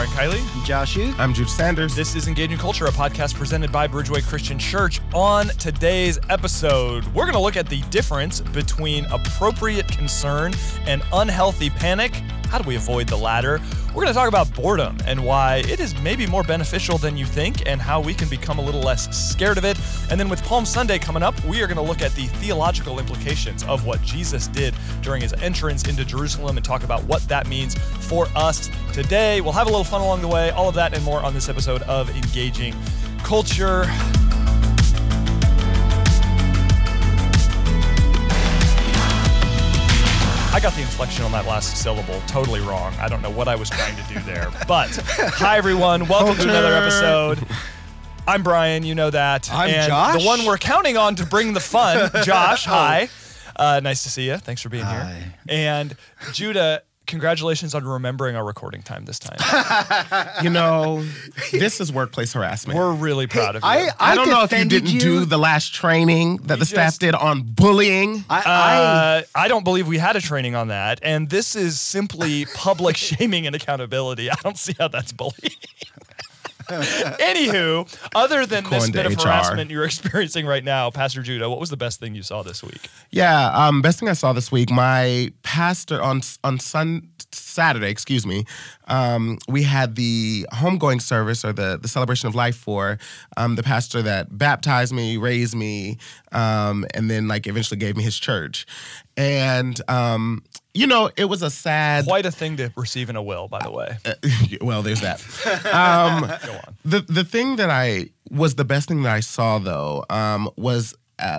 Brian Kiley. I'm Josh Hughes. I'm Jude Sanders. This is Engaging Culture, a podcast presented by Bridgeway Christian Church. On today's episode, we're going to look at the difference between appropriate concern and unhealthy panic. How do we avoid the latter? We're going to talk about boredom and why it is maybe more beneficial than you think and how we can become a little less scared of it. And then with Palm Sunday coming up, we are going to look at the theological implications of what Jesus did during his entrance into Jerusalem and talk about what that means for us today. We'll have a little fun along the way. All of that and more on this episode of Engaging Culture. I got the inflection on that last syllable totally wrong. I don't know what I was trying to do there. But hi, everyone. Welcome to another episode. I'm Brian. You know that. I'm and Josh. The one we're counting on to bring the fun, Josh. Hi. Nice to see you. Thanks for being here. And Judah, congratulations on remembering our recording time this time. You know, this is workplace harassment. We're really proud of you. I don't know if you didn't do the last training that the staff did on bullying. I don't believe we had a training on that. And this is simply public shaming and accountability. I don't see how that's bullying. Anywho, other than this bit of harassment you're experiencing right now, Pastor Judah, what was the best thing you saw this week? Yeah, best thing I saw this week, my pastor on Saturday, we had the homegoing service or the celebration of life for the pastor that baptized me, raised me, and then eventually gave me his church. And you know, it was a sad... Quite a thing to receive in a will, by the way. Well, there's that. Go on. The thing that was the best thing that I saw, though, was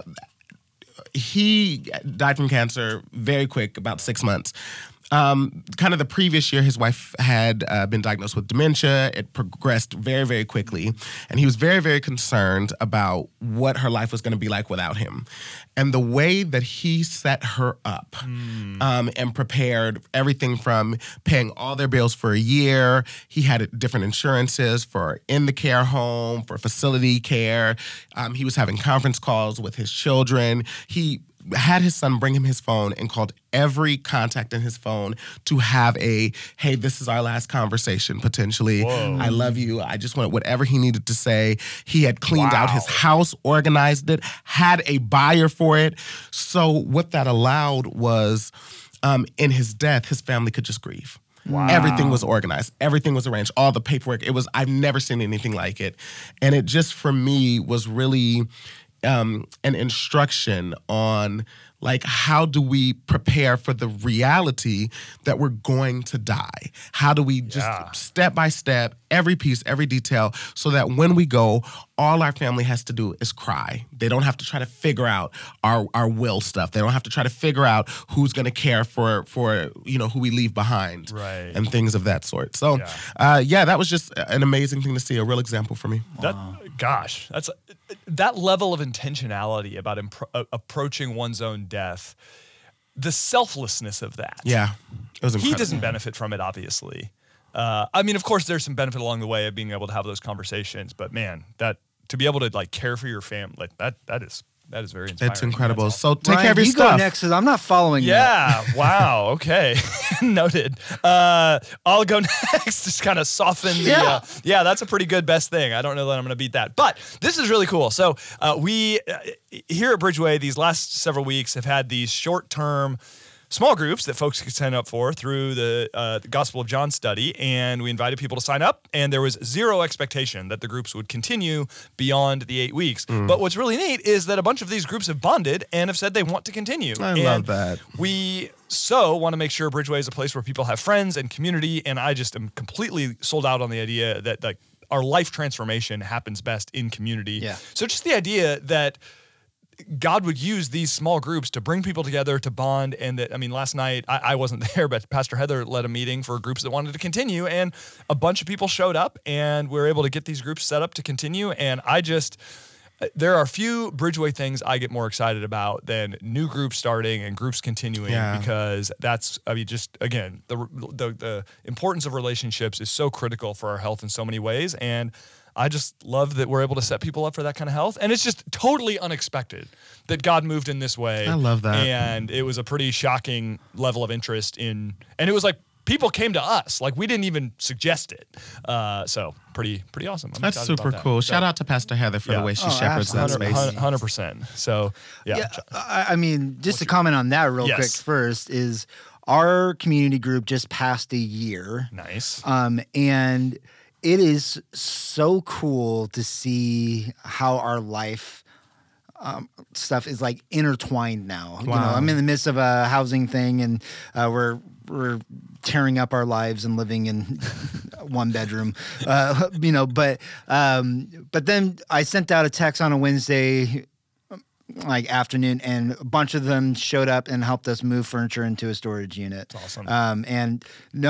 he died from cancer very quick, about 6 months. Kind of the previous year, his wife had been diagnosed with dementia. It progressed very, very quickly. And he was very, very concerned about what her life was going to be like without him. And the way that he set her up and prepared everything from paying all their bills for a year. He had different insurances for in the care home, for facility care. He was having conference calls with his children. He had his son bring him his phone and called every contact in his phone to have hey, this is our last conversation, potentially. Whoa. I love you. I just want whatever he needed to say. He had cleaned out his house, organized it, had a buyer for it. So what that allowed was, in his death, his family could just grieve. Wow. Everything was organized. Everything was arranged. All the paperwork. I've never seen anything like it. And it just, for me, was really... an instruction on how do we prepare for the reality that we're going to die? How do we just step by step, every piece, every detail, so that when we go, all our family has to do is cry. They don't have to try to figure out our will stuff. They don't have to try to figure out who's going to care for who we leave behind, right, and things of that sort. So, that was just an amazing thing to see, a real example for me. That's that level of intentionality about approaching one's own death, the selflessness of that. Yeah, it was incredible. He doesn't benefit from it, obviously. Of course, there's some benefit along the way of being able to have those conversations. But man, that to be able to care for your family, that is very inspiring. It's incredible. That's awesome. So take care of your stuff. You go next, because I'm not following that. Yeah. Wow. Okay. Noted. I'll go next. Just kind of soften the. That's a pretty good best thing. I don't know that I'm going to beat that, but this is really cool. So we here at Bridgeway these last several weeks have had these short-term small groups that folks could sign up for through the Gospel of John study, and we invited people to sign up, and there was zero expectation that the groups would continue beyond the 8 weeks. But what's really neat is that a bunch of these groups have bonded and have said they want to continue. I love that. We want to make sure Bridgeway is a place where people have friends and community, and I just am completely sold out on the idea that our life transformation happens best in community. Yeah. So just the idea that God would use these small groups to bring people together, to bond, and that, last night, I wasn't there, but Pastor Heather led a meeting for groups that wanted to continue, and a bunch of people showed up, and we were able to get these groups set up to continue, and there are few Bridgeway things I get more excited about than new groups starting and groups continuing, because that's, again, the importance of relationships is so critical for our health in so many ways, and I just love that we're able to set people up for that kind of health. And it's just totally unexpected that God moved in this way. I love that. And it was a pretty shocking level of interest and it was people came to us. Like, we didn't even suggest it. So pretty awesome. That's super cool. Shout out to Pastor Heather for the way she shepherds that space. 100%. So, I mean, just to comment on that real quick first is our community group just passed a year. Nice. And it is so cool to see how our life stuff is like intertwined now. Wow. You know, I'm in the midst of a housing thing, and we're tearing up our lives and living in one bedroom. You know, but then I sent out a text on a Wednesday like afternoon, and a bunch of them showed up and helped us move furniture into a storage unit. That's awesome. And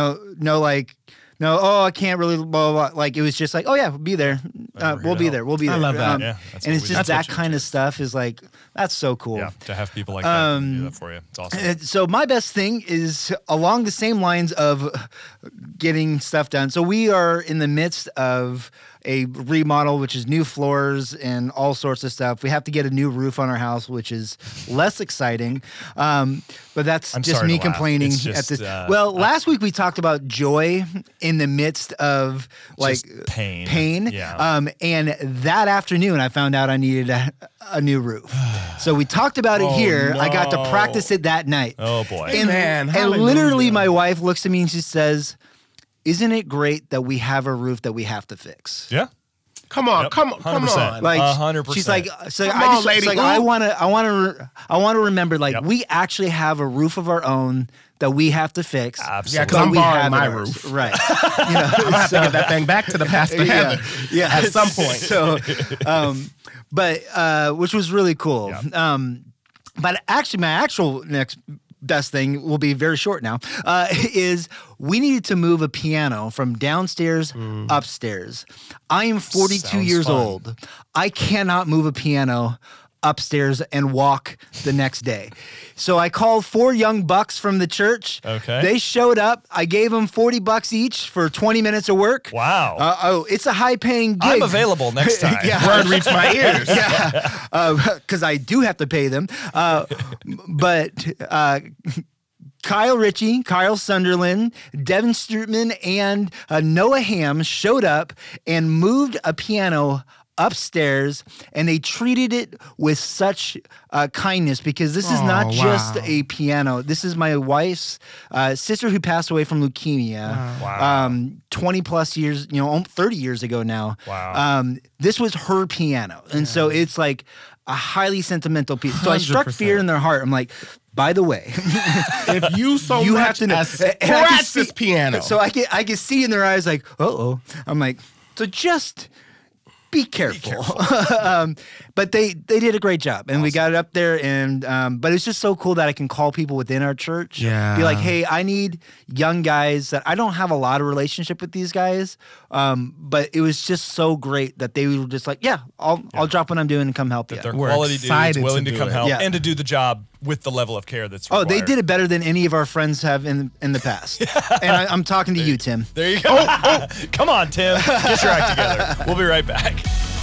I can't really, blah, blah, blah. Like, it was just like, oh, yeah, we'll be there. We'll be there. I love that. And it's just that kind of stuff is like, that's so cool. Yeah, to have people like that do that for you. It's awesome. So my best thing is along the same lines of getting stuff done. So we are in the midst of a remodel, which is new floors and all sorts of stuff. We have to get a new roof on our house, which is less exciting. But that's just me complaining at this. Last week we talked about joy in the midst of like pain. Yeah. And that afternoon I found out I needed a new roof. So we talked about it here. No. I got to practice it that night. Oh boy. And literally my wife looks at me and she says, "Isn't it great that we have a roof that we have to fix?" Yeah. Come on. Like 100%. She's like, I want to remember, like, we actually have a roof of our own that we have to fix. Absolutely. Yeah, because I'm borrowing my roof. Right. I'm gonna have to give that thing back to the pastor Heather. Yeah. At some point. So, which was really cool. Yeah. But actually, my actual next best thing will be very short now, is we needed to move a piano from downstairs upstairs. I am 42 years old. I cannot move a piano upstairs and walk the next day. So I called 4 young bucks from the church. Okay. They showed up. I gave them $40 each for 20 minutes of work. Wow. It's a high-paying gig. I'm available next time. Word reached my ears. Because I do have to pay them. But Kyle Ritchie, Kyle Sunderland, Devin Strootman, and Noah Ham showed up and moved a piano upstairs, and they treated it with such kindness, because this is not just a piano. This is my wife's sister who passed away from leukemia 20 plus years, 30 years ago now. Wow. This was her piano. And so it's like a highly sentimental piece. So I struck fear in their heart. I'm like, by the way, if you have to know, scratch this piano. So I can see in their eyes like, uh-oh. I'm like, so just be careful. But they did a great job, and we got it up there. And but it's just so cool that I can call people within our church. Yeah. Be like, hey, I need young guys that I don't have a lot of relationship with these guys. But it was just so great that they were just like, I'll drop what I'm doing and come help you. They're quality dudes willing to come help and to do the job with the level of care that's required. Oh, they did it better than any of our friends have in the past. And I'm talking to you, Tim. There you go. Come on, Tim. Get your act together. We'll be right back.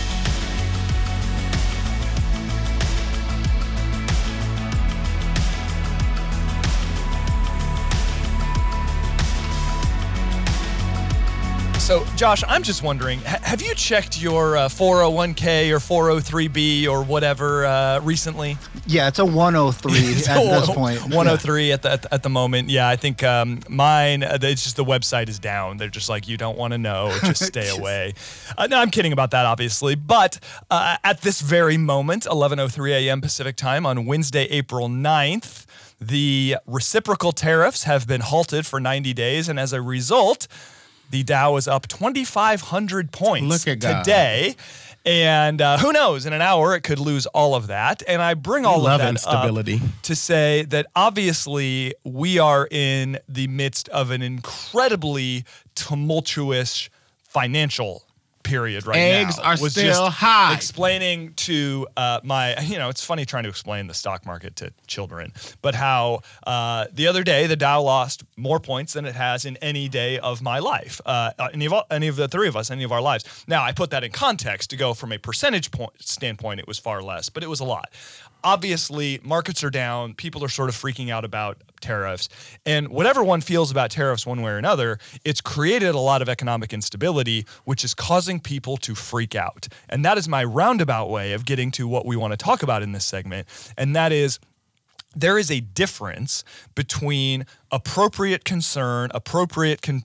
So, Josh, I'm just wondering, have you checked your 401k or 403b or whatever recently? Yeah, it's a 103 at this point. 103 at the moment. Yeah, I think mine, it's just the website is down. They're just like, you don't want to know, just stay away. No, I'm kidding about that, obviously. But at this very moment, 11:03 a.m. Pacific time on Wednesday, April 9th, the reciprocal tariffs have been halted for 90 days. And as a result, the Dow is up 2,500 points today. And who knows, in an hour, it could lose all of that. And I bring all of that instability up to say that obviously we are in the midst of an incredibly tumultuous financial period right Eggs now are was still just high. explaining to it's funny trying to explain the stock market to children, but how the other day the Dow lost more points than it has in any day of my life, any of the three of us, any of our lives. Now, I put that in context to go from a percentage standpoint, it was far less, but it was a lot. Obviously, markets are down. People are sort of freaking out about tariffs. And whatever one feels about tariffs one way or another, it's created a lot of economic instability, which is causing people to freak out. And that is my roundabout way of getting to what we want to talk about in this segment. And that is, there is a difference between appropriate concern, appropriate kind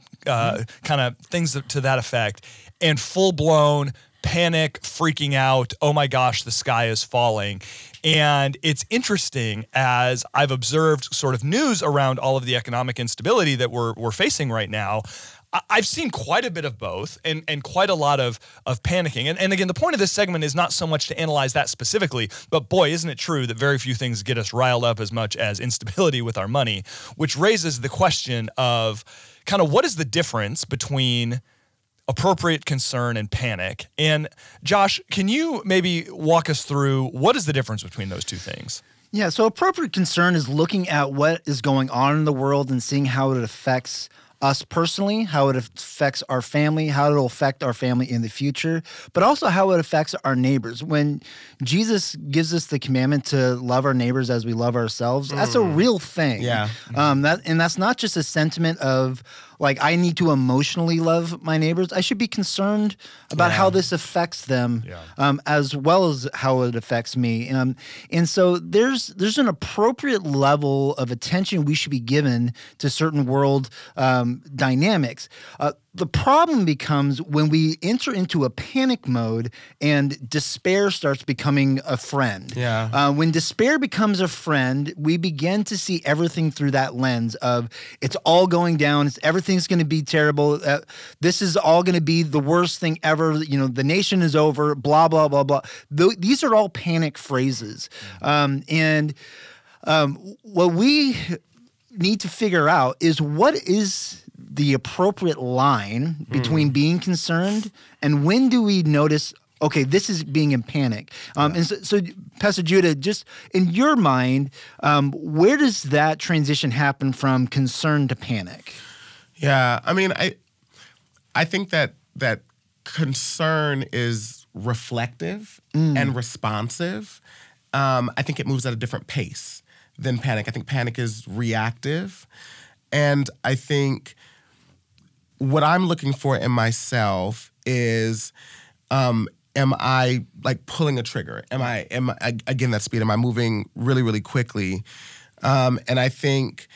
of things to that effect, and full-blown panic, freaking out, oh my gosh, the sky is falling. And it's interesting, as I've observed sort of news around all of the economic instability that we're facing right now, I've seen quite a bit of both and quite a lot of panicking. And again, the point of this segment is not so much to analyze that specifically, but boy, isn't it true that very few things get us riled up as much as instability with our money, which raises the question of kind of what is the difference between appropriate concern and panic. And Josh, can you maybe walk us through what is the difference between those two things? Yeah, so appropriate concern is looking at what is going on in the world and seeing how it affects us personally, how it affects our family, how it will affect our family in the future, but also how it affects our neighbors. When Jesus gives us the commandment to love our neighbors as we love ourselves, that's a real thing. Yeah. That's not just a sentiment of like, I need to emotionally love my neighbors. I should be concerned about how this affects them, as well as how it affects me. And so there's an appropriate level of attention we should be given to certain world dynamics. The problem becomes when we enter into a panic mode and despair starts becoming a friend. Yeah. When despair becomes a friend, we begin to see everything through that lens of it's all going down. Everything's going to be terrible. This is all going to be the worst thing ever. The nation is over, blah, blah, blah, blah. These are all panic phrases. And what we need to figure out is what is the appropriate line between being concerned and when do we notice, okay, this is being in panic. And so, Pastor Judah, just in your mind, where does that transition happen from concern to panic? Yeah, I mean, I think that concern is reflective and responsive. I think it moves at a different pace than panic. I think panic is reactive. And I think what I'm looking for in myself is, am I like pulling a trigger? Am I again, that speed? Am I moving really, really quickly? And I think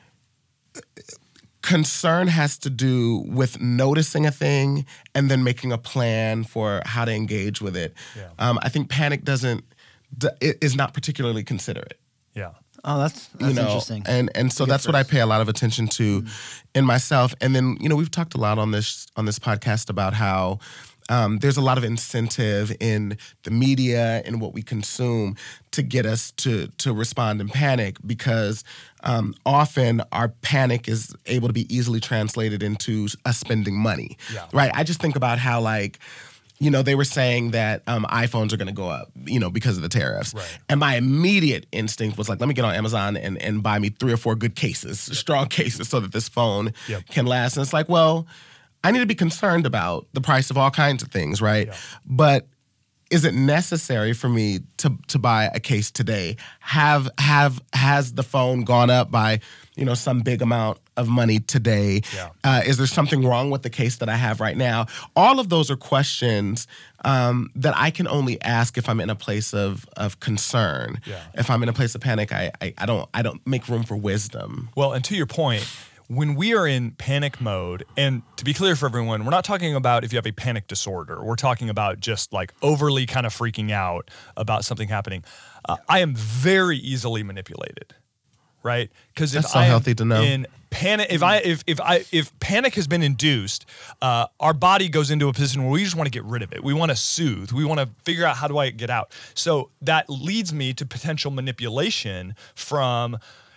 concern has to do with noticing a thing and then making a plan for how to engage with it. Yeah. I think panic is not particularly considerate. Yeah. Oh, that's interesting. And so that's what I pay a lot of attention to in myself. And then, we've talked a lot on this podcast about how there's a lot of incentive in the media and what we consume to get us to respond in panic because often our panic is able to be easily translated into us spending money, right? I just think about how they were saying that iPhones are going to go up, because of the tariffs. Right. And my immediate instinct was like, let me get on Amazon and buy me 3 or 4 good cases, strong cases, so that this phone can last. And it's like, well, I need to be concerned about the price of all kinds of things, right? Yeah. But is it necessary for me to buy a case today? Has the phone gone up by, some big amount of money today? Yeah. Is there something wrong with the case that I have right now? All of those are questions that I can only ask if I'm in a place of concern. Yeah. If I'm in a place of panic, I don't make room for wisdom. Well, and to your point, when we are in panic mode, and to be clear for everyone, we're not talking about if you have a panic disorder. We're talking about just like overly kind of freaking out about something happening. I am very easily manipulated, right? Because if I am healthy to know. In panic, if panic has been induced, our body goes into a position where we just want to get rid of it. We want to soothe. We want to figure out how do I get out. So that leads me to potential manipulation from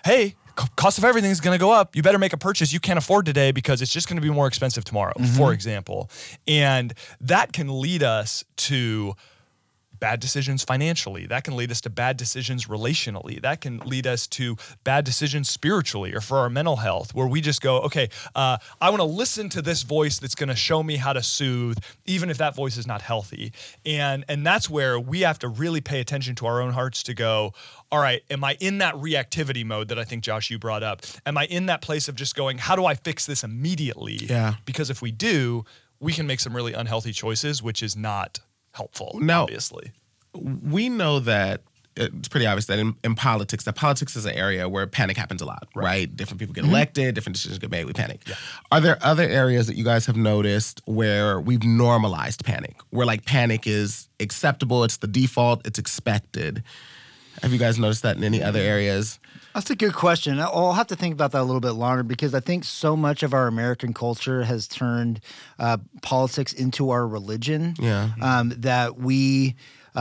hey, cost of everything is going to go up. You better make a purchase you can't afford today because it's just going to be more expensive tomorrow, for example. And that can lead us to bad decisions financially. That can lead us to bad decisions relationally. That can lead us to bad decisions spiritually or for our mental health, where we just go, okay, I want to listen to this voice that's going to show me how to soothe, even if that voice is not healthy. And that's where we have to really pay attention to our own hearts to go, all right, am I in that reactivity mode that I think, Josh, you brought up? Am I in that place of just going, how do I fix this immediately? Yeah. Because if we do, we can make some really unhealthy choices, which is not helpful, Now, obviously. We know that it's pretty obvious that in politics, that politics is an area where panic happens a lot, right? Different people get elected, different decisions get made, we panic. Yeah. Are there other areas that you guys have noticed where we've normalized panic, where like panic is acceptable, it's the default, it's expected? Have you guys noticed that in any other areas? That's a good question. I'll have to think about that a little bit longer because I think so much of our American culture has turned politics into our religion. Yeah. That we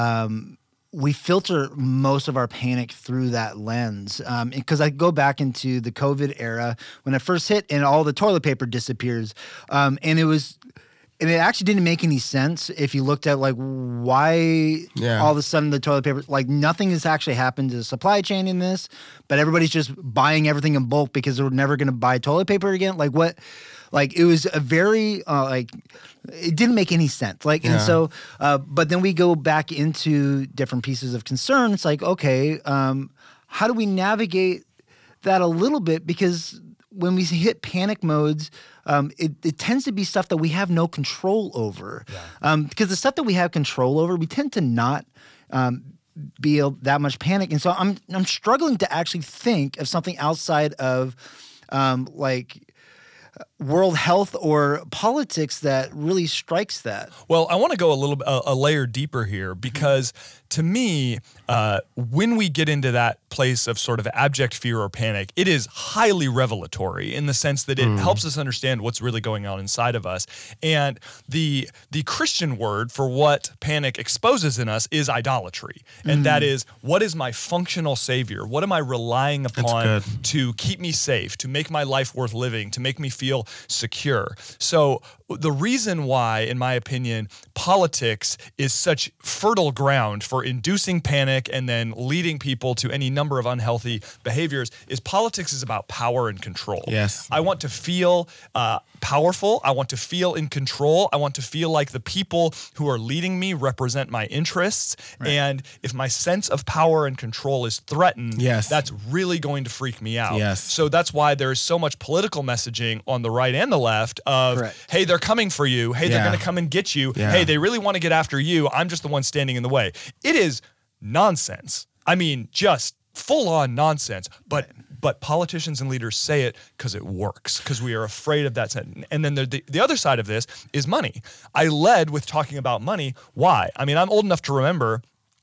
filter most of our panic through that lens. Because I go back into the COVID era when it first hit and all the toilet paper disappears. And it actually didn't make any sense if you looked at like why all of a sudden the toilet paper, like nothing has actually happened to the supply chain in this, but everybody's just buying everything in bulk because they're never going to buy toilet paper again. Like what? Like it was a very it didn't make any sense. Like and so, but then we go back into different pieces of concern. It's like okay, how do we navigate that a little bit? Because when we hit panic modes, it tends to be stuff that we have no control over. Yeah. Because the stuff that we have control over, we tend to not be that much panic. And so I'm struggling to actually think of something outside of like world health or politics that really strikes that. Well, I want to go a layer deeper here because to me, when we get into that place of sort of abject fear or panic, it is highly revelatory in the sense that it helps us understand what's really going on inside of us. And the Christian word for what panic exposes in us is idolatry. And that is, what is my functional savior? What am I relying upon to keep me safe, to make my life worth living, to make me feel secure? So the reason why, in my opinion, politics is such fertile ground for inducing panic and then leading people to any number of unhealthy behaviors is politics is about power and control. Yes. I want to feel powerful. I want to feel in control. I want to feel like the people who are leading me represent my interests. Right. And if my sense of power and control is threatened, that's really going to freak me out. Yes. So that's why there is so much political messaging on the right and the left of, hey, they're coming for you. Hey, they're going to come and get you. Yeah. Hey, they really want to get after you. I'm just the one standing in the way. It is nonsense. I mean, just full-on nonsense. But politicians and leaders say it because it works, because we are afraid of that sentence. And then the other side of this is money. I led with talking about money. Why? I mean, I'm old enough to remember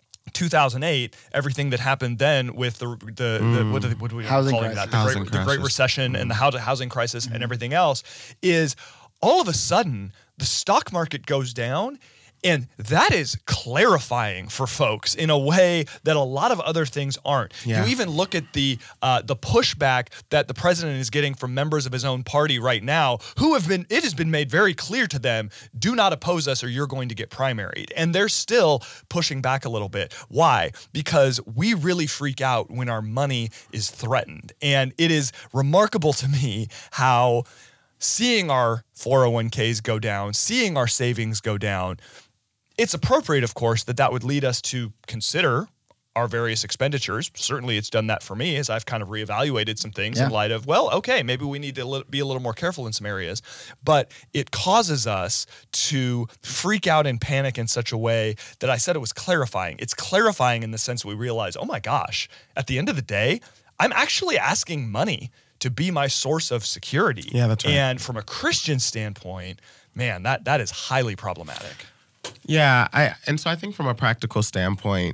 2008, everything that happened then with the what do we call that? The Great Recession and the housing crisis and everything else is all of a sudden the stock market goes down. And that is clarifying for folks in a way that a lot of other things aren't. Yeah. You even look at the pushback that the president is getting from members of his own party right now, it has been made very clear to them, do not oppose us or you're going to get primaried. And they're still pushing back a little bit. Why? Because we really freak out when our money is threatened. And it is remarkable to me how seeing our 401ks go down, seeing our savings go down, it's appropriate, of course, that would lead us to consider our various expenditures. Certainly it's done that for me as I've kind of reevaluated some things in light of, well, okay, maybe we need to be a little more careful in some areas. But it causes us to freak out and panic in such a way that I said it was clarifying. It's clarifying in the sense we realize, oh my gosh, at the end of the day, I'm actually asking money to be my source of security. Yeah, that's right. And from a Christian standpoint, man, that is highly problematic. Yeah, so I think from a practical standpoint,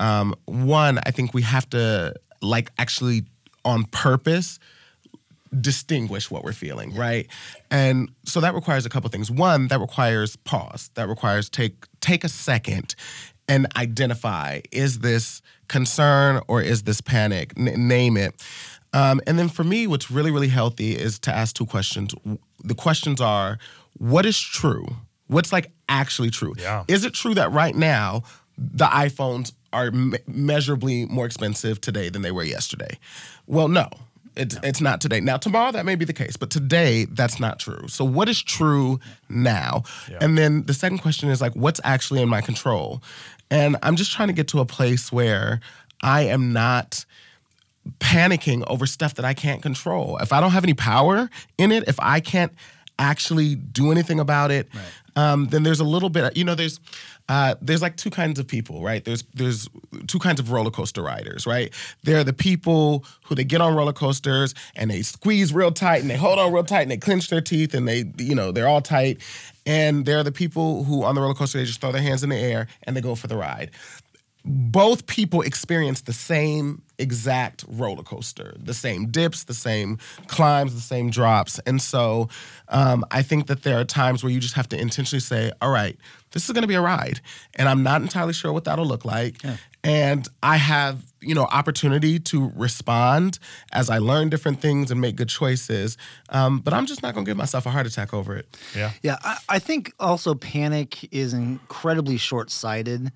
one, I think we have to actually on purpose distinguish what we're feeling, right? And so that requires a couple things. One, that requires pause. That requires take a second and identify, is this concern or is this panic? Name it. And then for me, what's really, really healthy is to ask two questions. The questions are, what is true? What's like actually true? Yeah. Is it true that right now the iPhones are measurably more expensive today than they were yesterday? Well, no. It's not today. Now, tomorrow that may be the case, but today that's not true. So what is true now? Yeah. And then the second question is like, what's actually in my control? And I'm just trying to get to a place where I am not panicking over stuff that I can't control. If I don't have any power in it, if I can't actually do anything about it, then there's a little bit, there's like two kinds of people, right? There's two kinds of roller coaster riders, right? There are the people who they get on roller coasters and they squeeze real tight and they hold on real tight and they clench their teeth and they're all tight. And there are the people who on the roller coaster, they just throw their hands in the air and they go for the ride. Both people experience the same exact roller coaster, the same dips, the same climbs, the same drops. And so I think that there are times where you just have to intentionally say, all right, this is going to be a ride. And I'm not entirely sure what that'll look like. Yeah. And I have, opportunity to respond as I learn different things and make good choices. But I'm just not going to give myself a heart attack over it. Yeah. Yeah. I think also panic is incredibly short-sighted.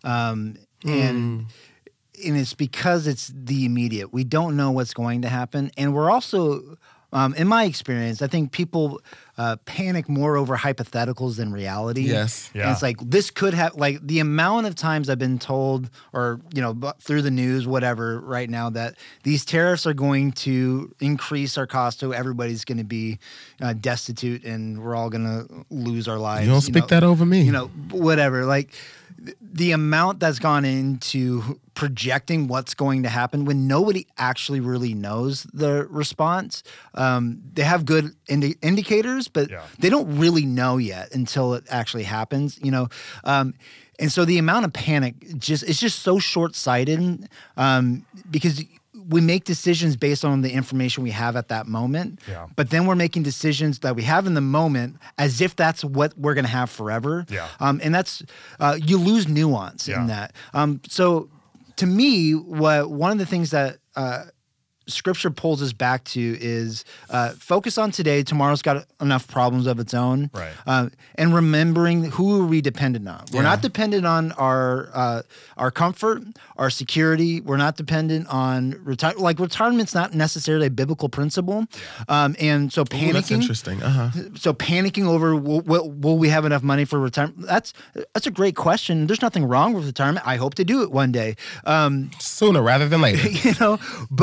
And it's because it's the immediate. We don't know what's going to happen. And we're also, in my experience, I think people panic more over hypotheticals than reality. Yes. Yeah. And it's like, this could have, like the amount of times I've been told or, through the news, whatever, right now, that these tariffs are going to increase our cost, so everybody's going to be destitute and we're all going to lose our lives. You don't speak that over me. Whatever. Like, the amount that's gone into projecting what's going to happen when nobody actually really knows the response. They have good indicators, but they don't really know yet until it actually happens, And so the amount of panic it's just so short-sighted because we make decisions based on the information we have at that moment, but then we're making decisions that we have in the moment as if that's what we're going to have forever. Yeah. And that's, you lose nuance in that. So to me, one of the things that Scripture pulls us back to is focus on today. Tomorrow's got enough problems of its own. Right. And remembering who are we dependent on. We're not dependent on our comfort, our security. We're not dependent on retirement's not necessarily a biblical principle. And so panicking. That's interesting. So panicking over will we have enough money for retirement? That's a great question. There's nothing wrong with retirement. I hope to do it one day. Sooner rather than later.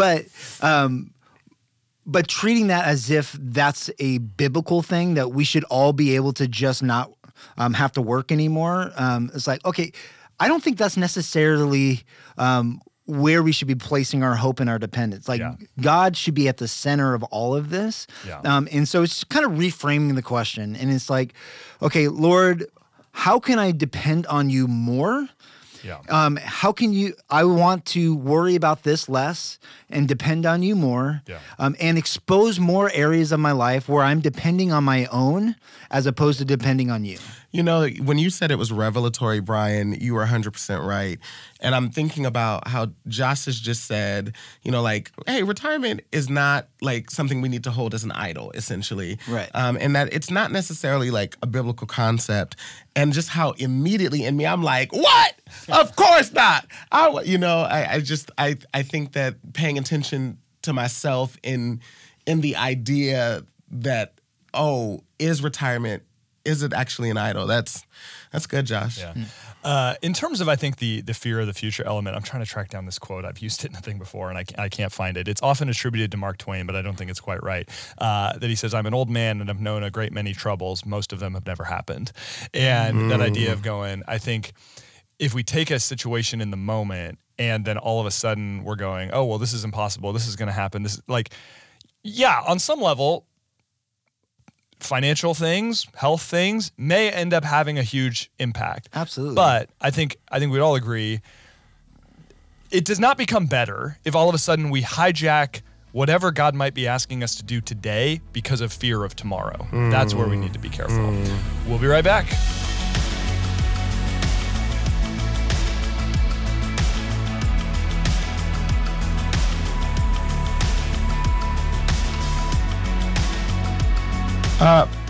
But treating that as if that's a biblical thing that we should all be able to just not have to work anymore. It's like, okay, I don't think that's necessarily where we should be placing our hope and our dependence. Like God should be at the center of all of this. Yeah. And so it's kind of reframing the question. And it's like, okay, Lord, how can I depend on you more? Yeah. How can I want to worry about this less and depend on you more, and expose more areas of my life where I'm depending on my own as opposed to depending on you. When you said it was revelatory, Brian, you were 100% right. And I'm thinking about how Josh has just said, hey, retirement is not like something we need to hold as an idol, essentially. Right. And that it's not necessarily like a biblical concept. And just how immediately in me, I'm like, what? Of course not. I think that paying attention to myself in the idea that, is retirement, is it actually an idol? That's good, Josh. Yeah. In terms of, I think, the fear of the future element, I'm trying to track down this quote. I've used it in a thing before, and I can't find it. It's often attributed to Mark Twain, but I don't think it's quite right. That he says, I'm an old man and I've known a great many troubles. Most of them have never happened. And that idea of going, I think if we take a situation in the moment and then all of a sudden we're going, oh, well, this is impossible. This is going to happen. This is like, on some level, financial things, health things may end up having a huge impact. Absolutely. But I think we'd all agree it does not become better if all of a sudden we hijack whatever God might be asking us to do today because of fear of tomorrow. That's where we need to be careful. We'll be right back.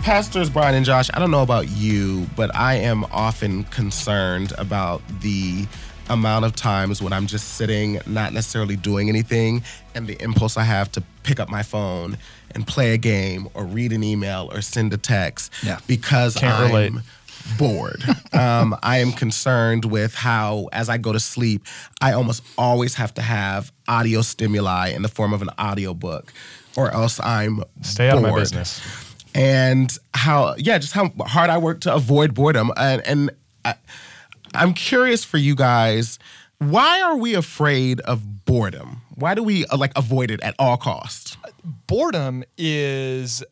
Pastors Brian and Josh, I don't know about you, but I am often concerned about the amount of times when I'm just sitting, not necessarily doing anything, and the impulse I have to pick up my phone and play a game or read an email or send a text because I'm bored. I am concerned with how, as I go to sleep, I almost always have to have audio stimuli in the form of an audiobook, or else I'm Stay out of my business. And just how hard I work to avoid boredom. And I'm curious for you guys, why are we afraid of boredom? Why do we avoid it at all costs? Boredom is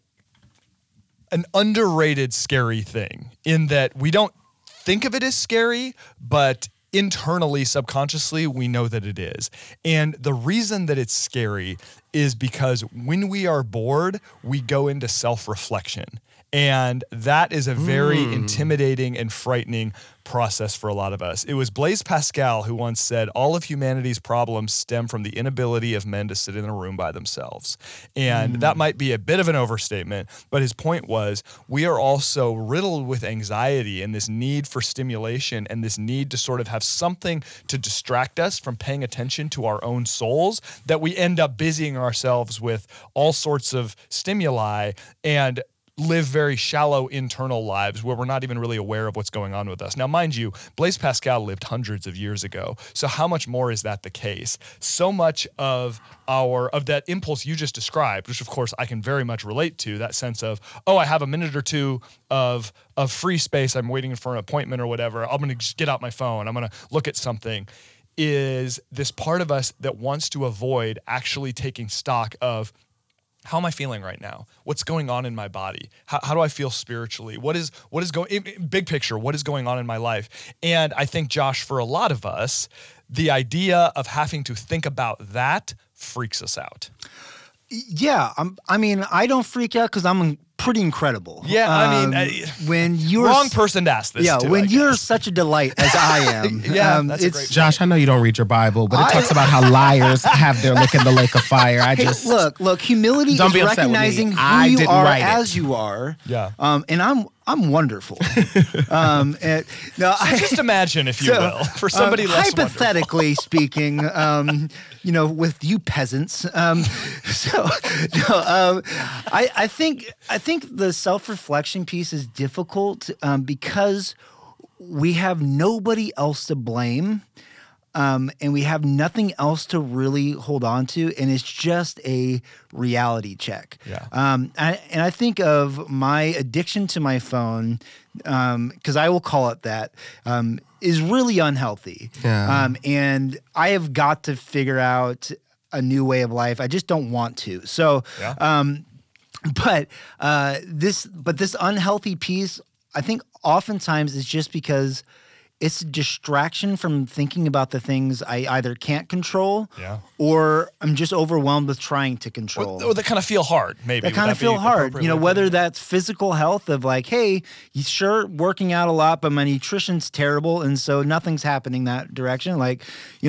an underrated scary thing in that we don't think of it as scary, but internally, subconsciously, we know that it is. And the reason that it's scary is because when we are bored, we go into self-reflection. And that is a very intimidating and frightening process for a lot of us. It was Blaise Pascal who once said, all of humanity's problems stem from the inability of men to sit in a room by themselves. And that might be a bit of an overstatement, but his point was, we are also riddled with anxiety and this need for stimulation and this need to sort of have something to distract us from paying attention to our own souls, that we end up busying ourselves with all sorts of stimuli and live very shallow internal lives where we're not even really aware of what's going on with us. Now, mind you, Blaise Pascal lived hundreds of years ago. So how much more is that the case? So much of that impulse you just described, which of course I can very much relate to, that sense of, I have a minute or two of free space, I'm waiting for an appointment or whatever, I'm going to just get out my phone, I'm going to look at something, is this part of us that wants to avoid actually taking stock of, how am I feeling right now? What's going on in my body? How do I feel spiritually? What is going, big picture, what is going on in my life? And I think, Josh, for a lot of us, the idea of having to think about that freaks us out. Yeah, I don't freak out because I'm pretty incredible. Yeah, when you're wrong person to ask this. Yeah, to, when you're such a delight as I am. That's a great Josh, I know you don't read your Bible, but it talks about how liars have their lick in the lake of fire. Look. Humility is recognizing who you are as you are. Yeah. And I'm wonderful. Just imagine, if you will, for somebody less hypothetically speaking, with you peasants. I think the self-reflection piece is difficult because we have nobody else to blame. And we have nothing else to really hold on to, and it's just a reality check. Yeah. I think of my addiction to my phone, because I will call it that, is really unhealthy. Yeah. And I have got to figure out a new way of life. I just don't want to. So, but this unhealthy piece, I think oftentimes is just because it's a distraction from thinking about the things I either can't control or I'm just overwhelmed with trying to control. Or that kind of feel hard, maybe. That kind of feel hard. Whether that's physical health of like, hey, you sure working out a lot, but my nutrition's terrible, and so nothing's happening that direction. Like,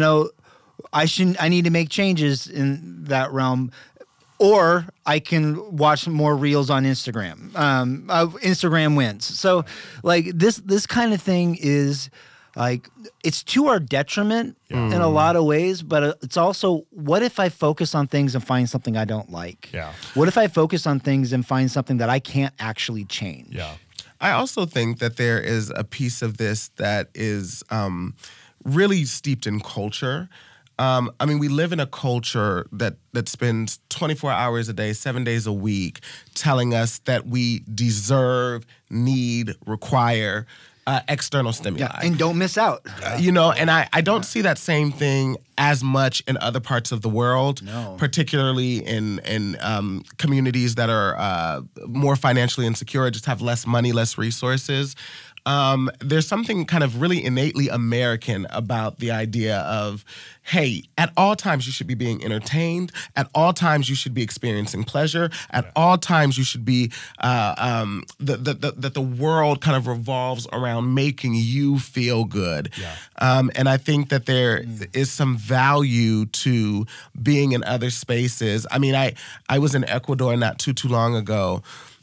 I need to make changes in that realm. Or I can watch more reels on Instagram. Instagram wins. So, this kind of thing is it's to our detriment in a lot of ways. But it's also, what if I focus on things and find something I don't like? Yeah. What if I focus on things and find something that I can't actually change? Yeah. I also think that there is a piece of this that is really steeped in culture. We live in a culture that spends 24 hours a day, 7 days a week, telling us that we deserve, need, require external stimuli. Yeah, and don't miss out. And I don't see that same thing as much in other parts of the world, particularly in communities that are more financially insecure, just have less money, less resources. There's something kind of really innately American about the idea of, hey, at all times you should be being entertained. At all times you should be experiencing pleasure. At all times you should be that the world kind of revolves around making you feel good. Yeah. And I think that there is some value to being in other spaces. I was in Ecuador not too long ago.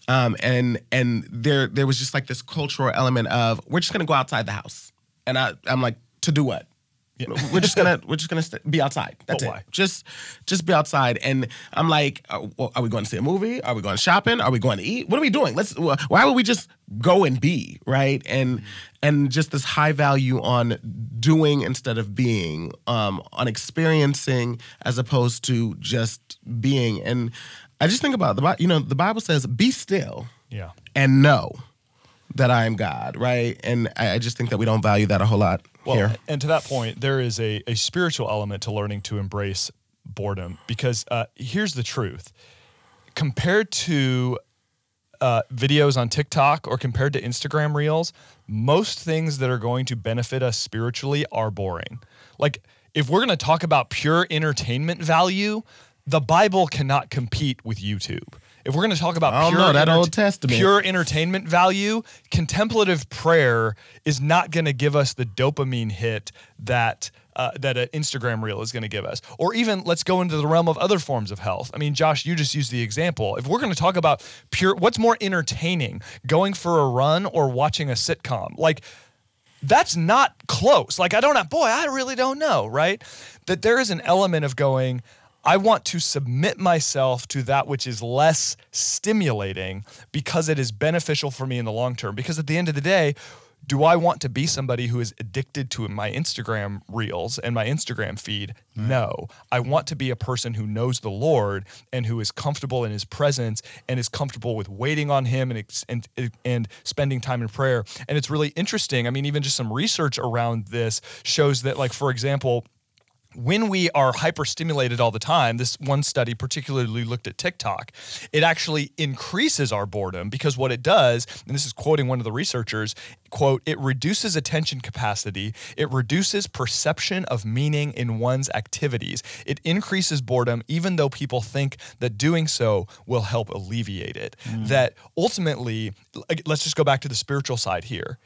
and there was just like this cultural element of we're just gonna go outside the house, and I'm like, to do what? We're just gonna be outside. That's it. Why? Just be outside. And I'm like, well, are we going to see a movie? Are we going shopping? Are we going to eat? What are we doing? Why would we just go and be, right? And just this high value on doing instead of being, on experiencing as opposed to just being. And I just think about the Bible says, "Be still, and know that I am God," right? And I just think that we don't value that a whole lot. Well, and to that point, there is a spiritual element to learning to embrace boredom, because here's the truth. Compared to videos on TikTok or compared to Instagram Reels, most things that are going to benefit us spiritually are boring. Like, if we're going to talk about pure entertainment value, the Bible cannot compete with YouTube. If we're going to talk about Old Testament, pure entertainment value, contemplative prayer is not going to give us the dopamine hit that an Instagram reel is going to give us. Or even let's go into the realm of other forms of health. I mean, Josh, you just used the example. If we're going to talk about what's more entertaining, going for a run or watching a sitcom? Like, that's not close. Like, I really don't know, right? That there is an element of going, I want to submit myself to that which is less stimulating because it is beneficial for me in the long term. Because at the end of the day, do I want to be somebody who is addicted to my Instagram reels and my Instagram feed? No. I want to be a person who knows the Lord and who is comfortable in his presence and is comfortable with waiting on him and spending time in prayer. And it's really interesting. I mean, even just some research around this shows that, like, for example, when we are hyperstimulated all the time, this one study particularly looked at TikTok, it actually increases our boredom, because what it does, and this is quoting one of the researchers, quote, "It reduces attention capacity, it reduces perception of meaning in one's activities. It increases boredom, even though people think that doing so will help alleviate it." That ultimately, let's just go back to the spiritual side here.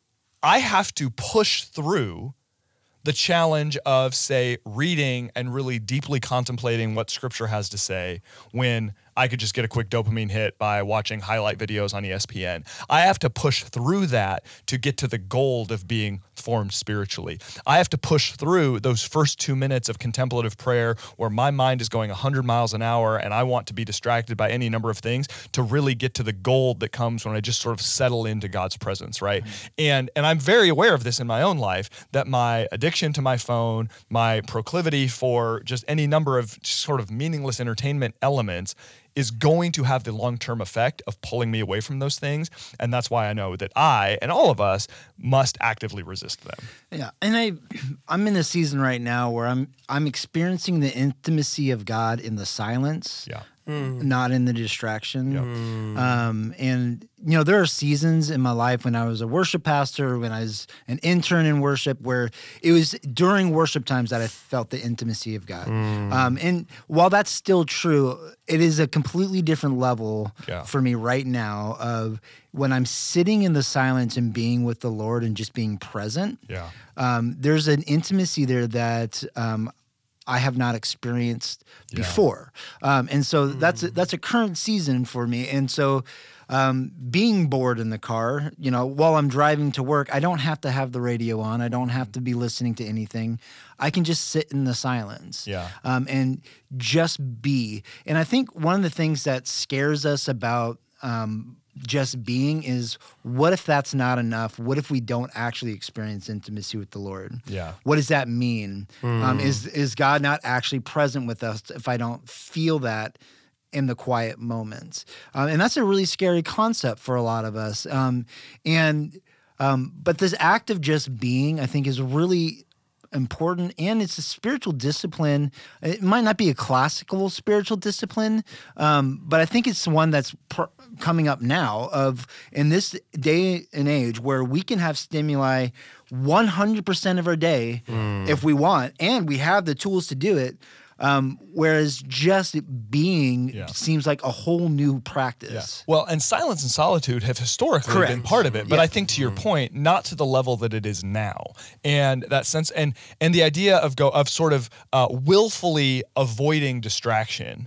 I have to push through the challenge of, say, reading and really deeply contemplating what Scripture has to say when I could just get a quick dopamine hit by watching highlight videos on ESPN. I have to push through that to get to the gold of being formed spiritually. I have to push through those first 2 minutes of contemplative prayer where my mind is going 100 miles an hour and I want to be distracted by any number of things to really get to the gold that comes when I just sort of settle into God's presence, right? And I'm very aware of this in my own life, that my addiction to my phone, my proclivity for just any number of sort of meaningless entertainment elements is going to have the long-term effect of pulling me away from those things. And that's why I know that I and all of us must actively resist them. Yeah. And I'm in a season right now where I'm experiencing the intimacy of God in the silence. Yeah. Not in the distraction. And, there are seasons in my life when I was a worship pastor, when I was an intern in worship, where it was during worship times that I felt the intimacy of God. And while that's still true, it is a completely different level for me right now of when I'm sitting in the silence and being with the Lord and just being present. There's an intimacy there that I have not experienced before. And so that's a current season for me. And so being bored in the car, while I'm driving to work, I don't have to have the radio on. I don't have to be listening to anything. I can just sit in the silence and just be. And I think one of the things that scares us about just being is, what if that's not enough? What if we don't actually experience intimacy with the Lord? What does that mean? Is God not actually present with us if I don't feel that in the quiet moments? And that's a really scary concept for a lot of us. But this act of just being, I think, is really important, and it's a spiritual discipline. It might not be a classical spiritual discipline, but I think it's one that's coming up now in this day and age where we can have stimuli 100% of our day if we want, and we have the tools to do it. Whereas just being seems like a whole new practice. Well, and silence and solitude have historically been part of it, but I think, to your point, not to the level that it is now. And that sense, and the idea of willfully avoiding distraction,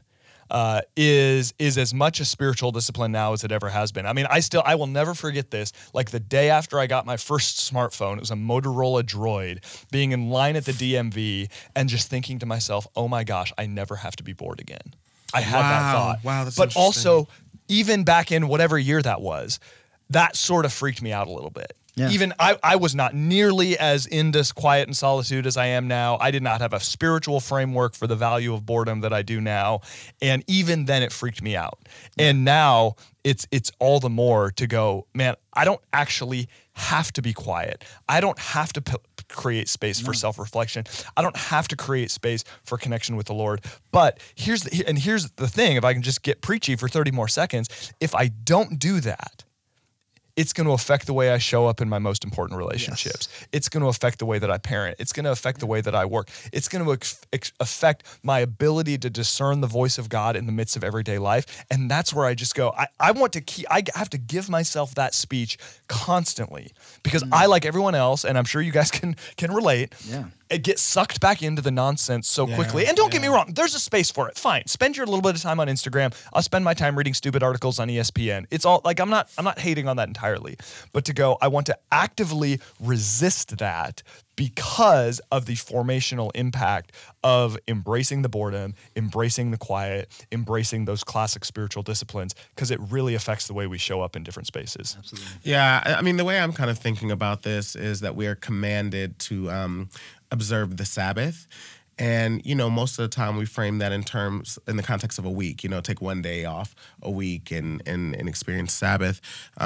is as much a spiritual discipline now as it ever has been. I mean, I will never forget this. Like the day after I got my first smartphone, it was a Motorola Droid, being in line at the DMV and just thinking to myself, oh my gosh, I never have to be bored again. I had that thought. Wow, that's but interesting. also, even back in whatever year that was, that sort of freaked me out a little bit. Yeah. Even I was not nearly as into quiet and solitude as I am now. I did not have a spiritual framework for the value of boredom that I do now. And even then it freaked me out. And now it's all the more to go, man, I don't actually have to be quiet. I don't have to create space for self-reflection. I don't have to create space for connection with the Lord. But here's the thing, if I can just get preachy for 30 more seconds, if I don't do that, it's going to affect the way I show up in my most important relationships. Yes. It's going to affect the way that I parent. It's going to affect the way that I work. It's going to affect my ability to discern the voice of God in the midst of everyday life. And that's where I just go, I have to give myself that speech constantly because I, like everyone else, and I'm sure you guys can relate, it gets sucked back into the nonsense so quickly. And don't get me wrong, there's a space for it. Fine. Spend your little bit of time on Instagram. I'll spend my time reading stupid articles on ESPN. It's all like I'm not hating on that entirely. But to go, I want to actively resist that because of the formational impact of embracing the boredom, embracing the quiet, embracing those classic spiritual disciplines, because it really affects the way we show up in different spaces. Absolutely. Yeah, I mean, the way I'm kind of thinking about this is that we are commanded to observe the Sabbath. And, most of the time we frame that in the context of a week, take one day off a week and experience Sabbath.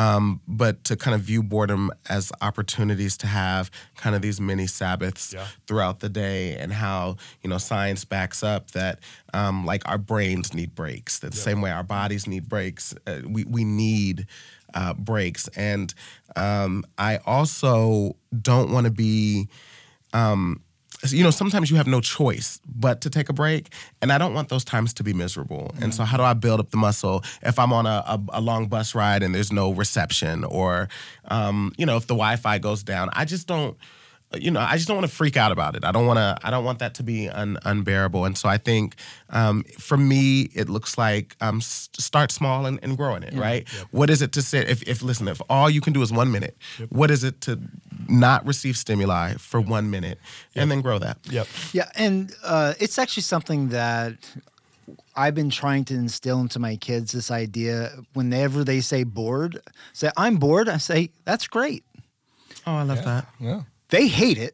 But to kind of view boredom as opportunities to have kind of these mini Sabbaths throughout the day, and how, science backs up that like our brains need breaks. The same way our bodies need breaks. We need breaks. And I also don't want to be... sometimes you have no choice but to take a break, and I don't want those times to be miserable. And so how do I build up the muscle if I'm on a long bus ride and there's no reception, or, if the Wi-Fi goes down? I just don't want to freak out about it. I don't want that to be unbearable. And so I think for me, it looks like start small and grow in it, right? Yep. What is it to sit, if all you can do is 1 minute, what is it to not receive stimuli for 1 minute and then grow that? Yep. Yeah, and it's actually something that I've been trying to instill into my kids, this idea, whenever they say bored, say, I'm bored, I say, that's great. Oh, I love that. Yeah. They hate it,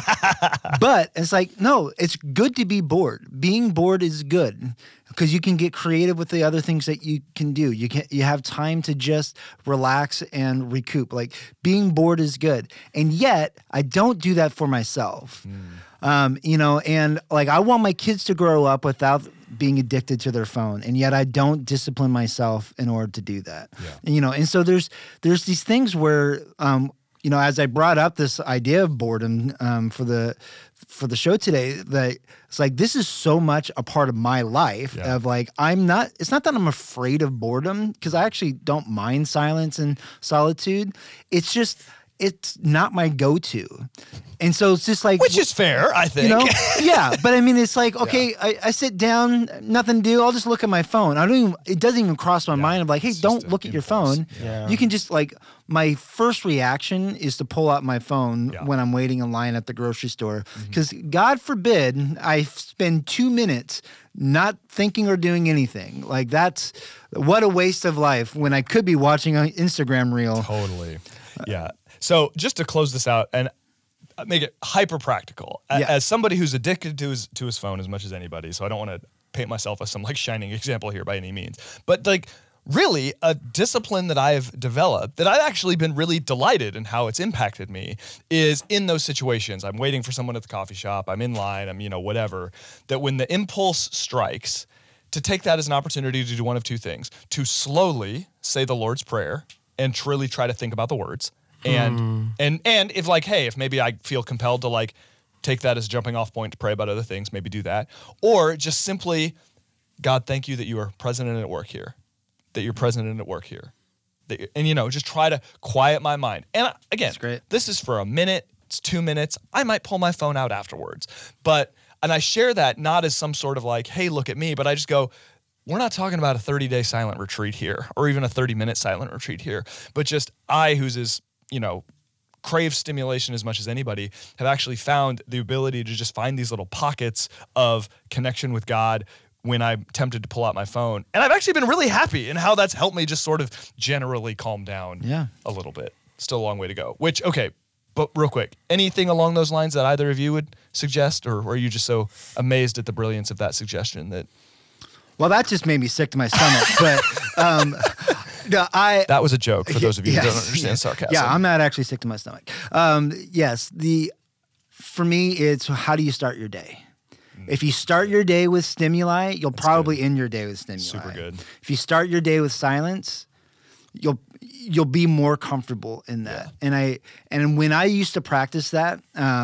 but it's like, no, it's good to be bored. Being bored is good because you can get creative with the other things that you can do. You have time to just relax and recoup. Like, being bored is good. And yet I don't do that for myself. And like, I want my kids to grow up without being addicted to their phone, and yet I don't discipline myself in order to do that. Yeah. And so there's these things where, as I brought up this idea of boredom for the show today, that it's like, this is so much a part of my life of like, it's not that I'm afraid of boredom, because I actually don't mind silence and solitude. It's just, it's not my go-to. And so it's just like... Which is fair, I think. Yeah. But I mean, it's like, okay, I sit down, nothing to do, I'll just look at my phone. It doesn't even cross my mind of like, hey, don't look at your phone. Yeah. You can just like, my first reaction is to pull out my phone when I'm waiting in line at the grocery store. Because God forbid I spend 2 minutes not thinking or doing anything. Like, that's what a waste of life when I could be watching an Instagram reel. Totally. Yeah. So just to close this out and make it hyper practical, as somebody who's addicted to his phone as much as anybody, so I don't want to paint myself as some like shining example here by any means, but like really a discipline that I've developed that I've actually been really delighted in how it's impacted me is in those situations. I'm waiting for someone at the coffee shop, I'm in line, I'm whatever, that when the impulse strikes, to take that as an opportunity to do one of two things: to slowly say the Lord's Prayer and truly try to think about the words. And if like, hey, if maybe I feel compelled to like take that as a jumping off point to pray about other things, maybe do that. Or just simply, God, thank you that you are present and at work here. That you're present and at work here. And just try to quiet my mind. And again, this is for a minute, it's 2 minutes. I might pull my phone out afterwards. And I share that not as some sort of like, hey, look at me, but I just go, we're not talking about a 30-day silent retreat here or even a 30-minute silent retreat here, but just who's as, crave stimulation as much as anybody, have actually found the ability to just find these little pockets of connection with God when I'm tempted to pull out my phone. And I've actually been really happy in how that's helped me just sort of generally calm down a little bit. Still a long way to go, but real quick, anything along those lines that either of you would suggest, or are you just so amazed at the brilliance of that suggestion that... Well, that just made me sick to my stomach, but that was a joke for those of you who don't understand sarcasm. Yeah, I'm not actually sick to my stomach. For me, it's how do you start your day? If you start your day with stimuli, you'll probably end your day with stimuli. Super good. If you start your day with silence, you'll be more comfortable in that. Yeah. And when I used to practice that,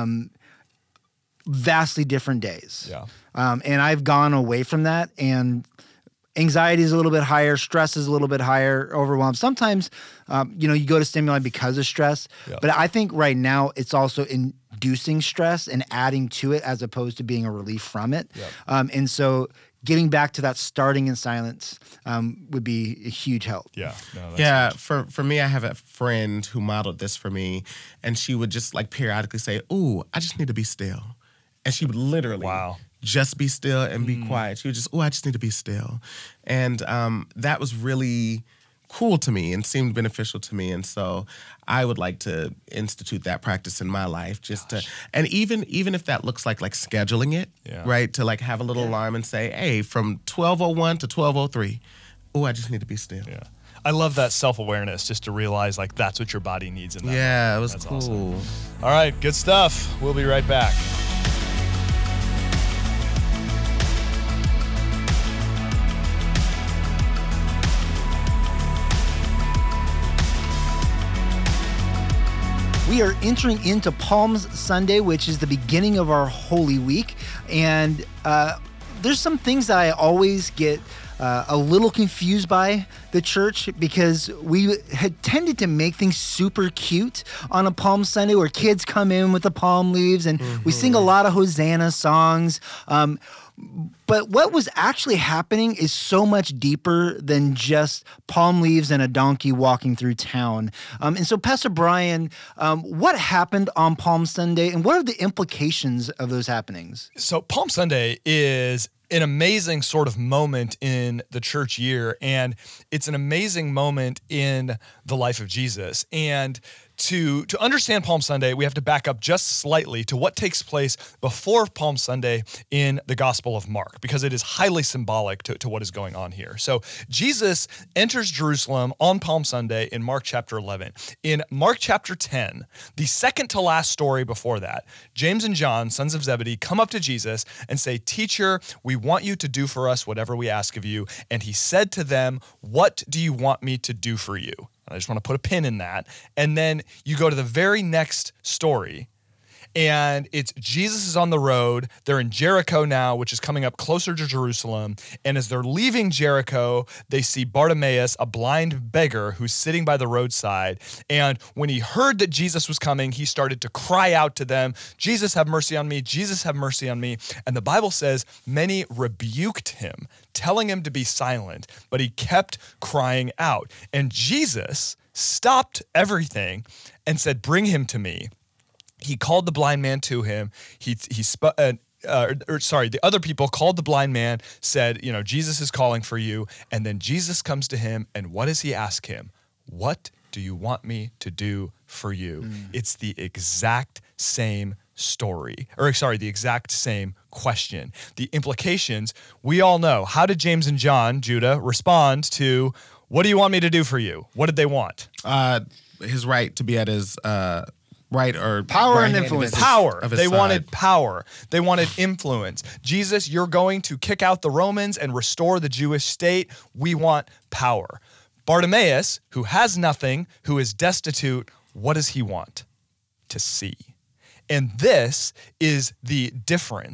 vastly different days. Yeah. And I've gone away from that, and anxiety is a little bit higher, stress is a little bit higher, overwhelmed. Sometimes, you go to stimuli because of stress, but I think right now it's also inducing stress and adding to it as opposed to being a relief from it. And so getting back to that starting in silence would be a huge help. Yeah. No, that's huge. For me, I have a friend who modeled this for me, and she would just periodically say, "Ooh, I just need to be still." And she would literally just be still and be quiet. She would just, I just need to be still. And that was really cool to me and seemed beneficial to me. And so I would like to institute that practice in my life, and even if that looks like scheduling it, right? To have a little alarm and say, hey, from 12:01 to 12:03, I just need to be still. Yeah. I love that self-awareness, just to realize that's what your body needs in that moment. It was That's cool. Awesome. All right, good stuff. We'll be right back. We are entering into Palm Sunday, which is the beginning of our Holy Week. And there's some things that I always get a little confused by the church, because we had tended to make things super cute on a Palm Sunday where kids come in with the palm leaves and we sing a lot of Hosanna songs. But what was actually happening is so much deeper than just palm leaves and a donkey walking through town. And so, Pastor Brian, what happened on Palm Sunday, and what are the implications of those happenings? So Palm Sunday is an amazing sort of moment in the church year, and it's an amazing moment in the life of Jesus. And to understand Palm Sunday, we have to back up just slightly to what takes place before Palm Sunday in the Gospel of Mark, because it is highly symbolic to what is going on here. So Jesus enters Jerusalem on Palm Sunday in Mark chapter 11. In Mark chapter 10, the second to last story before that, James and John, sons of Zebedee, come up to Jesus and say, "Teacher, we want you to do for us whatever we ask of you." And he said to them, "What do you want me to do for you?" I just want to put a pin in that. And then you go to the very next story, and it's Jesus is on the road. They're in Jericho now, which is coming up closer to Jerusalem. And as they're leaving Jericho, they see Bartimaeus, a blind beggar who's sitting by the roadside. And when he heard that Jesus was coming, he started to cry out to them, "Jesus, have mercy on me. Jesus, have mercy on me." And the Bible says many rebuked him, telling him to be silent, but he kept crying out. And Jesus stopped everything and said, "Bring him to me." He called the blind man to him. The other people called the blind man, said, "Jesus is calling for you." And then Jesus comes to him, and what does he ask him? "What do you want me to do for you?" It's the exact same story, the exact same question. The implications, we all know. How did James and John, Judah, respond to, "What do you want me to do for you"? What did they want? His right to be at his power and influence. Power. They wanted power. They wanted influence. Jesus, you're going to kick out the Romans and restore the Jewish state. We want power. Bartimaeus, who has nothing, who is destitute, what does he want? To see. And this is the difference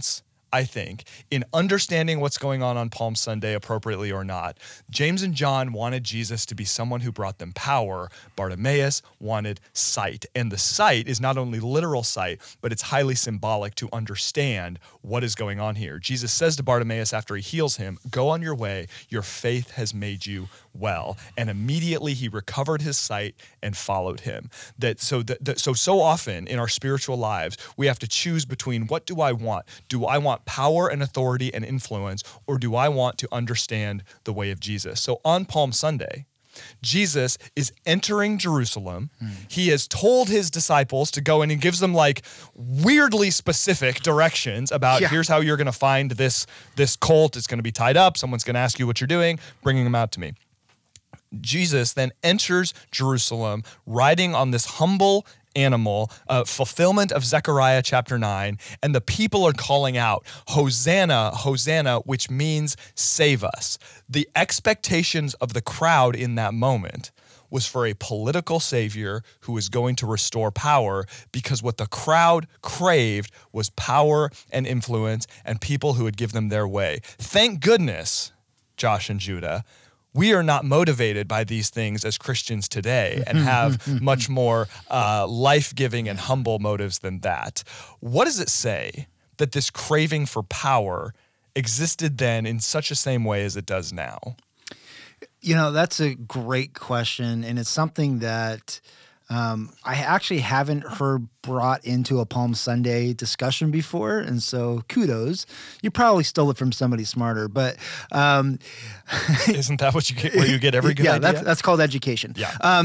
I think, in understanding what's going on Palm Sunday, appropriately or not. James and John wanted Jesus to be someone who brought them power. Bartimaeus wanted sight. And the sight is not only literal sight, but it's highly symbolic to understand what is going on here. Jesus says to Bartimaeus after he heals him, "Go on your way, your faith has made you well." And immediately he recovered his sight and followed him. So often in our spiritual lives, we have to choose between, what do I want? Do I want power and authority and influence, or do I want to understand the way of Jesus? So on Palm Sunday, Jesus is entering Jerusalem. He has told his disciples to go in and gives them like weirdly specific directions about here's how you're going to find this colt. It's going to be tied up. Someone's going to ask you what you're doing, bringing them out to me. Jesus then enters Jerusalem riding on this humble animal, fulfillment of Zechariah chapter 9, and the people are calling out, "Hosanna, Hosanna," which means save us. The expectations of the crowd in that moment was for a political savior who was going to restore power, because what the crowd craved was power and influence and people who would give them their way. Thank goodness, Josh and Judah, we are not motivated by these things as Christians today and have much more life-giving and humble motives than that. What does it say that this craving for power existed then in such a same way as it does now? You know, that's a great question, and it's something that I actually haven't heard brought into a Palm Sunday discussion before, and so kudos. You probably stole it from somebody smarter, but isn't that what you get? Where you get every good idea? Yeah, that's called education. Yeah.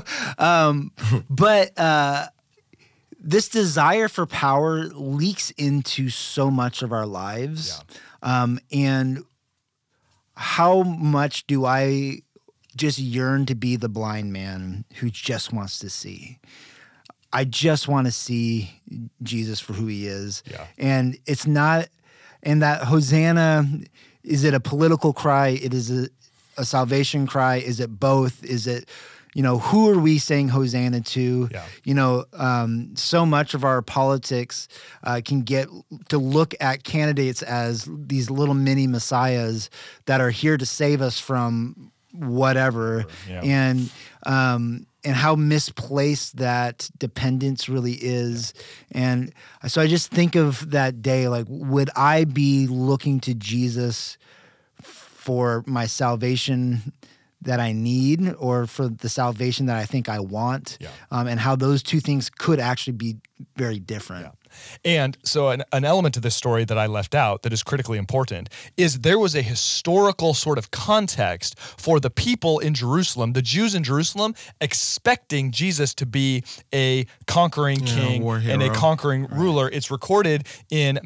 This desire for power leaks into so much of our lives, and how much do I just yearn to be the blind man who just wants to see? I just want to see Jesus for who he is. Yeah. And it's not, and that Hosanna, is it a political cry? It is a salvation cry? Is it both? Is it, who are we saying Hosanna to? Yeah. So much of our politics can get to look at candidates as these little mini messiahs that are here to save us from whatever. Yeah. And how misplaced that dependence really is. And so I just think of that day, like, would I be looking to Jesus for my salvation that I need, or for the salvation that I think I want? Yeah. And how those two things could actually be very different. Yeah. And so an element to this story that I left out that is critically important is there was a historical sort of context for the people in Jerusalem, the Jews in Jerusalem, expecting Jesus to be a conquering king and a conquering ruler. It's recorded in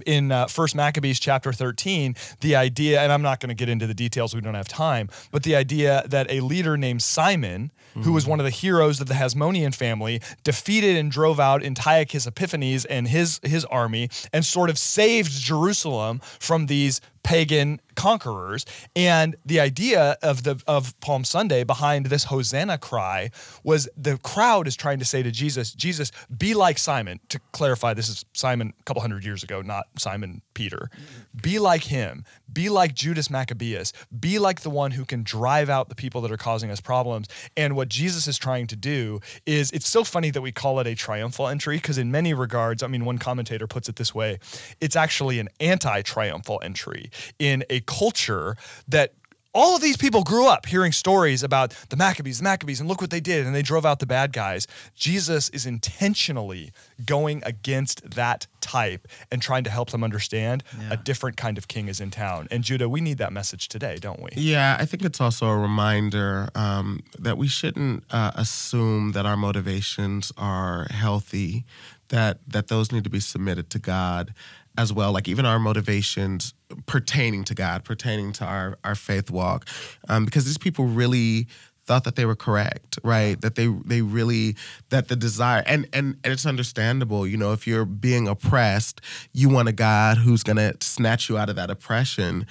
1 Maccabees chapter 13, the idea, and I'm not going to get into the details, we don't have time, but the idea that a leader named Simon, who was one of the heroes of the Hasmonean family, defeated and drove out Antiochus Epiphanes and his army and sort of saved Jerusalem from these pagan conquerors. And the idea of Palm Sunday behind this Hosanna cry was the crowd is trying to say to Jesus, be like Simon. To clarify, this is Simon a couple hundred years ago, not Simon Peter. Be like him. Be like Judas Maccabeus. Be like the one who can drive out the people that are causing us problems. And what Jesus is trying to do is, it's so funny that we call it a triumphal entry, because in many regards, I mean, one commentator puts it this way, it's actually an anti-triumphal entry in a culture that all of these people grew up hearing stories about the Maccabees, and look what they did, and they drove out the bad guys. Jesus is intentionally going against that type and trying to help them understand a different kind of king is in town. And Judah, we need that message today, don't we? Yeah, I think it's also a reminder that we shouldn't assume that our motivations are healthy, that those need to be submitted to God as well, like even our motivations pertaining to God, pertaining to our faith walk, because these people really thought that they were correct, right? That they really, that the desire, and it's understandable, if you're being oppressed, you want a God who's gonna snatch you out of that oppression.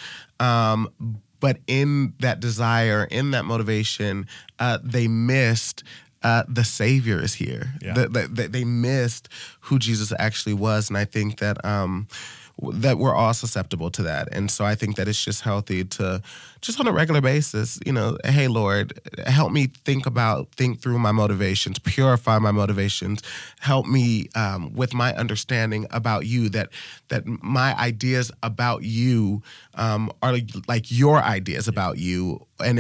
But in that desire, in that motivation, they missed the Savior is here. Yeah. They missed who Jesus actually was. And I think that that we're all susceptible to that. And so I think that it's just healthy to just on a regular basis, hey, Lord, help me think through my motivations, purify my motivations, help me with my understanding about you, that my ideas about you are like your ideas about you. And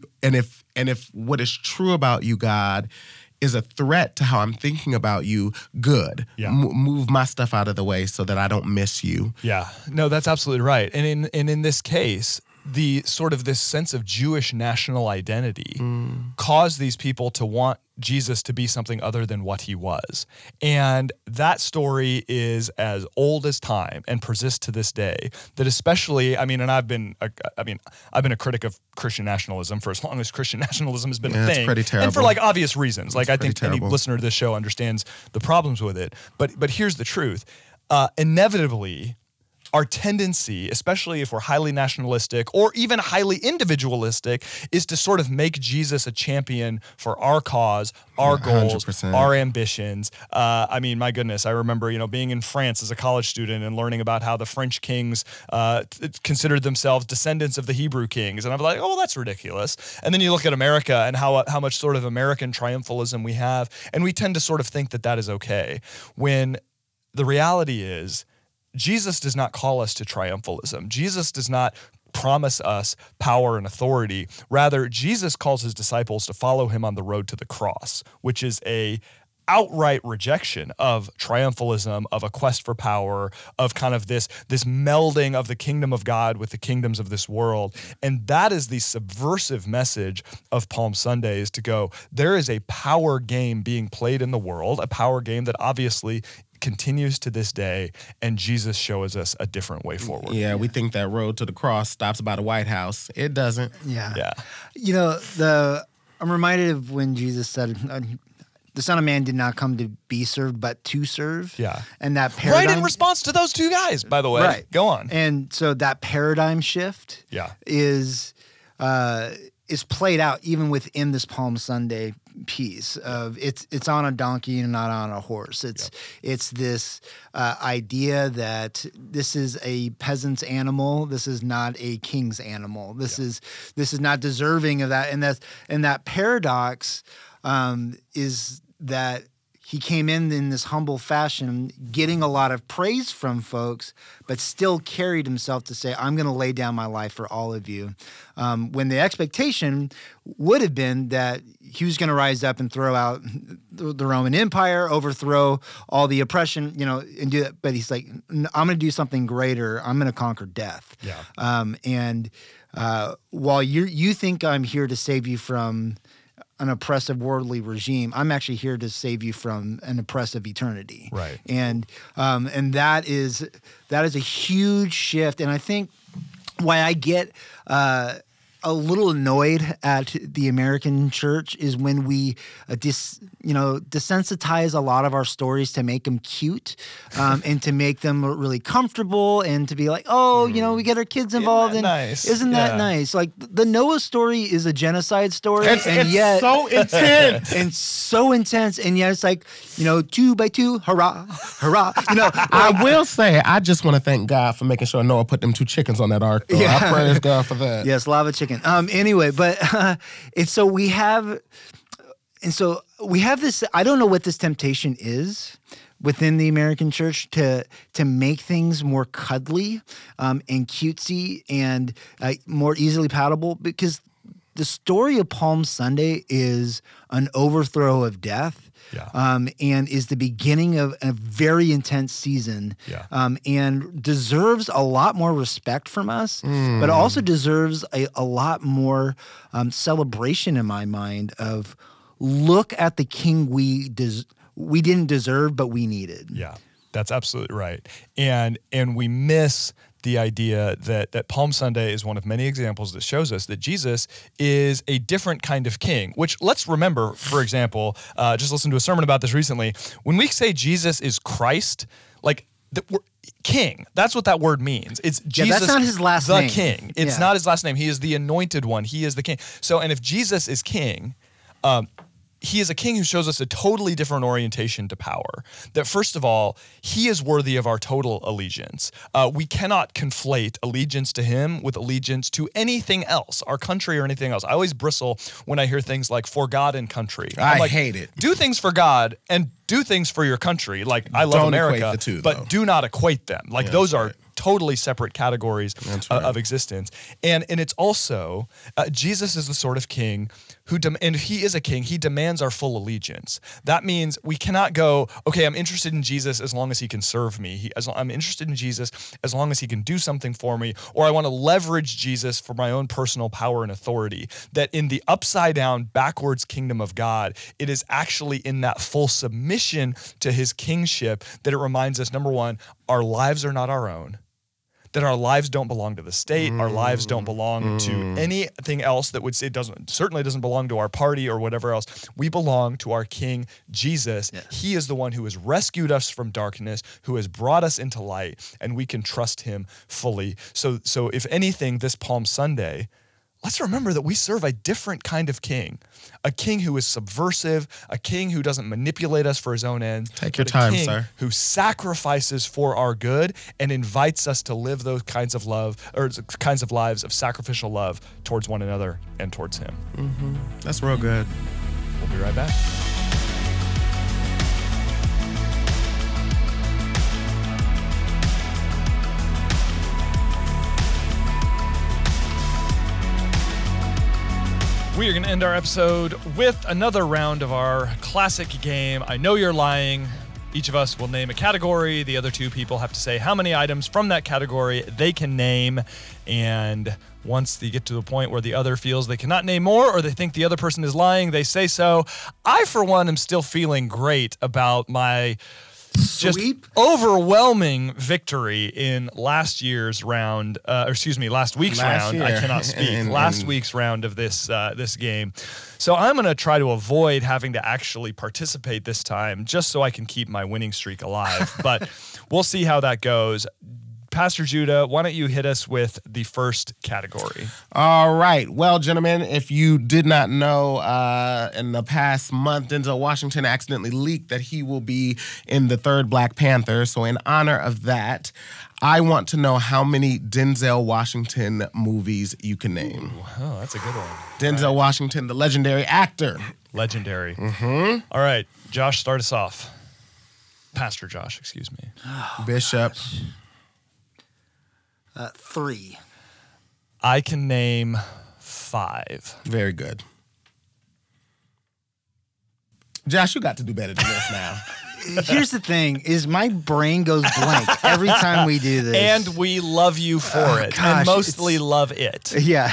if what is true about you, God, is a threat to how I'm thinking about you, good. Yeah. Move my stuff out of the way so that I don't miss you. Yeah, no, that's absolutely right. And in this case, the sort of this sense of Jewish national identity caused these people to want Jesus to be something other than what he was. And that story is as old as time and persists to this day. That especially, and I've been a critic of Christian nationalism for as long as Christian nationalism has been a thing. It's pretty terrible. And for like obvious reasons. Like I think terrible. any listener to this show understands the problems with it. But here's the truth. Inevitably, our tendency, especially if we're highly nationalistic or even highly individualistic, is to sort of make Jesus a champion for our cause, our goals, 100%. our ambitions. My goodness, I remember, being in France as a college student and learning about how the French kings considered themselves descendants of the Hebrew kings. And I'm like, oh, well, that's ridiculous. And then you look at America and how much sort of American triumphalism we have. And we tend to sort of think that that is okay. When the reality is, Jesus does not call us to triumphalism. Jesus does not promise us power and authority. Rather, Jesus calls his disciples to follow him on the road to the cross, which is a outright rejection of triumphalism, of a quest for power, of kind of this melding of the kingdom of God with the kingdoms of this world. And that is the subversive message of Palm Sunday, is to go, there is a power game being played in the world, a power game that obviously continues to this day, and Jesus shows us a different way forward. Yeah, we think that road to the cross stops by the White House. It doesn't. Yeah. I'm reminded of when Jesus said, the Son of Man did not come to be served, but to serve. Yeah. And that paradigm. Right in response to those two guys, by the way. Right. Go on. And so that paradigm shift is played out even within this Palm Sunday piece of it's on a donkey and not on a horse. It's this idea that this is a peasant's animal. This is not a king's animal. This is not deserving of that. And that paradox is that he came in this humble fashion, getting a lot of praise from folks, but still carried himself to say, I'm going to lay down my life for all of you. When the expectation would have been that he was going to rise up and throw out the Roman Empire, overthrow all the oppression, and do that. But he's like, I'm going to do something greater. I'm going to conquer death. Yeah. While you think I'm here to save you from an oppressive worldly regime, I'm actually here to save you from an oppressive eternity. Right. And that is a huge shift. And I think why I get a little annoyed at the American church is when we desensitize a lot of our stories to make them cute, and to make them really comfortable, and to be like, we get our kids involved. Isn't that nice? Like the Noah story is a genocide story, it's yet so intense and so intense, and yet it's like 2 by 2, hurrah, hurrah. I will say, I just want to thank God for making sure Noah put them 2 chickens on that ark. Though. I praise God for that. Yes, lava chicken. Anyway, but we have this. I don't know what this temptation is within the American church to make things more cuddly and cutesy and more easily palatable, because the story of Palm Sunday is an overthrow of death. Yeah. And is the beginning of a very intense season, and deserves a lot more respect from us, but also deserves a lot more celebration in my mind of look at the king we didn't deserve, but we needed. Yeah, that's absolutely right. And we miss the idea that Palm Sunday is one of many examples that shows us that Jesus is a different kind of king, which let's remember, for example, just listened to a sermon about this recently. When we say Jesus is Christ, king, that's what that word means. It's Jesus, that's not his last the name. king. It's not his last name. He is the anointed one. He is the king. So, and if Jesus is king, he is a king who shows us a totally different orientation to power. That first of all, he is worthy of our total allegiance. We cannot conflate allegiance to him with allegiance to anything else, our country or anything else. I always bristle when I hear things like for God and country. I'm like, hate it. Do things for God and do things for your country. Like I love Don't America, equate the two, but though. do not equate them. Like those are totally separate categories of existence. And it's also, Jesus is the sort of king who, and if he is a king, he demands our full allegiance. That means we cannot go, okay, I'm interested in Jesus as long as he can serve me. I'm interested in Jesus as long as he can do something for me, or I want to leverage Jesus for my own personal power and authority. That in the upside down, backwards kingdom of God, it is actually in that full submission to his kingship that it reminds us, number one, our lives are not our own. That our lives don't belong to the state, our lives don't belong to anything else that would say certainly doesn't belong to our party or whatever else. We belong to our King Jesus. Yeah. He is the one who has rescued us from darkness, who has brought us into light, and we can trust him fully. So if anything, this Palm Sunday, let's remember that we serve a different kind of king, a king who is subversive, a king who doesn't manipulate us for his own ends. Take your time, king sir. Who sacrifices for our good and invites us to live those kinds of love or kinds of lives of sacrificial love towards one another and towards him. Mm-hmm. That's real good. We'll be right back. We are going to end our episode with another round of our classic game, I Know You're Lying. Each of us will name a category. The other two people have to say how many items from that category they can name. And once they get to the point where the other feels they cannot name more or they think the other person is lying, they say so. I, for one, am still feeling great about my just overwhelming victory in last week's round. I cannot speak. Last week's round of this game. So I'm going to try to avoid having to actually participate this time just so I can keep my winning streak alive. But we'll see how that goes. Pastor Judah, why don't you hit us with the first category? All right. Well, gentlemen, if you did not know, in the past month, Denzel Washington accidentally leaked that he will be in the third Black Panther. So in honor of that, I want to know how many Denzel Washington movies you can name. Oh, that's a good one. Denzel Washington, the legendary actor. Legendary. Mm-hmm. All right. Josh, start us off. Pastor Josh, excuse me. Bishop. 3. I can name 5. Very good. Josh, you got to do better than this now. Here's the thing, is my brain goes blank every time we do this. And we love you for it. Gosh, and mostly love it. Yeah.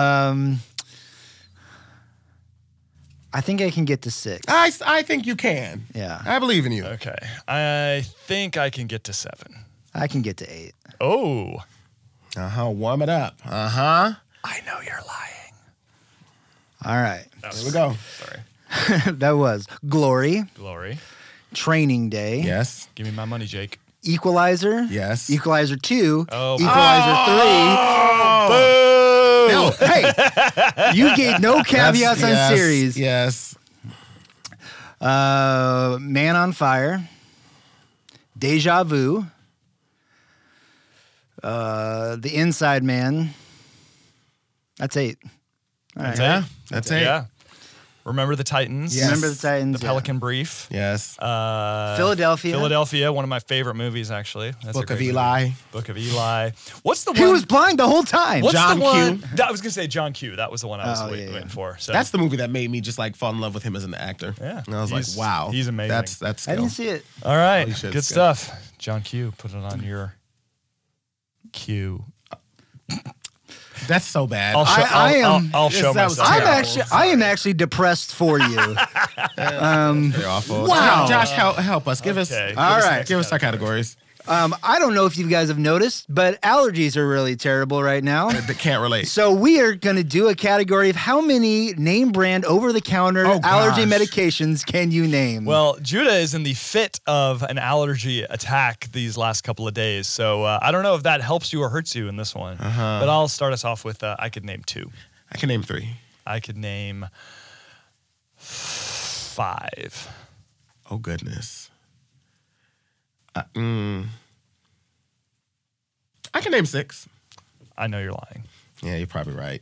I think I can get to 6. I think you can. Yeah. I believe in you. Okay. I think I can get to 7. I can get to 8. Oh. Uh-huh. Warm it up. Uh-huh. I know you're lying. All right. Here we go. Sorry. That was Glory, Glory. Training Day, Yes. Give me my money, Jake. Equalizer, Yes. Equalizer 2, Oh. Equalizer 3. No, hey, you gave no caveats on Yes, series. Yes. Man on Fire, Deja Vu, The Inside Man. That's 8. All right. Yeah. That's it. Yeah. Remember the Titans. Yes. Remember the Titans. The Pelican Brief. Yes. Philadelphia, one of my favorite movies, actually. That's Book a of great Eli. movie. Book of Eli. What's the one? He was blind the whole time. What's John the one? Q. I was going to say John Q. That was the one I was waiting for. So That's the movie that made me just like fall in love with him as an actor. Yeah. And I was like, He's- wow. he's amazing. That's I skill. didn't see it. all right. Oh, you should. Good It's good. stuff. John Q. Put it on your queue. That's so bad. I'll show that was myself. I am actually depressed for you. Very awful. Wow. Josh, help us. Give us Okay. All right. give us our categories. I don't know if you guys have noticed, but allergies are really terrible right now. That can't relate. So we are going to do a category of how many name brand over-the-counter Oh, allergy gosh. medications can you name? Well, Judah is in the fit of an allergy attack these last couple of days. So I don't know if that helps you or hurts you in this one. But I'll start us off with I could name 2. I can name 3. I could name 5. Oh, goodness. I can name 6. I know you're lying. Yeah, you're probably right.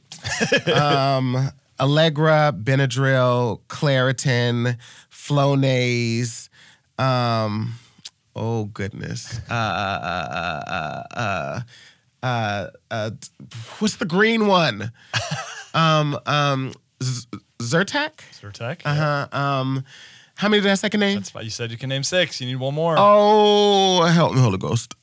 Allegra, Benadryl, Claritin, Flonase. Oh goodness. What's the green one? Zyrtec. Zyrtec. How many did I second name? That's why you said you can name 6. You need one more. Oh, help me, Holy Ghost.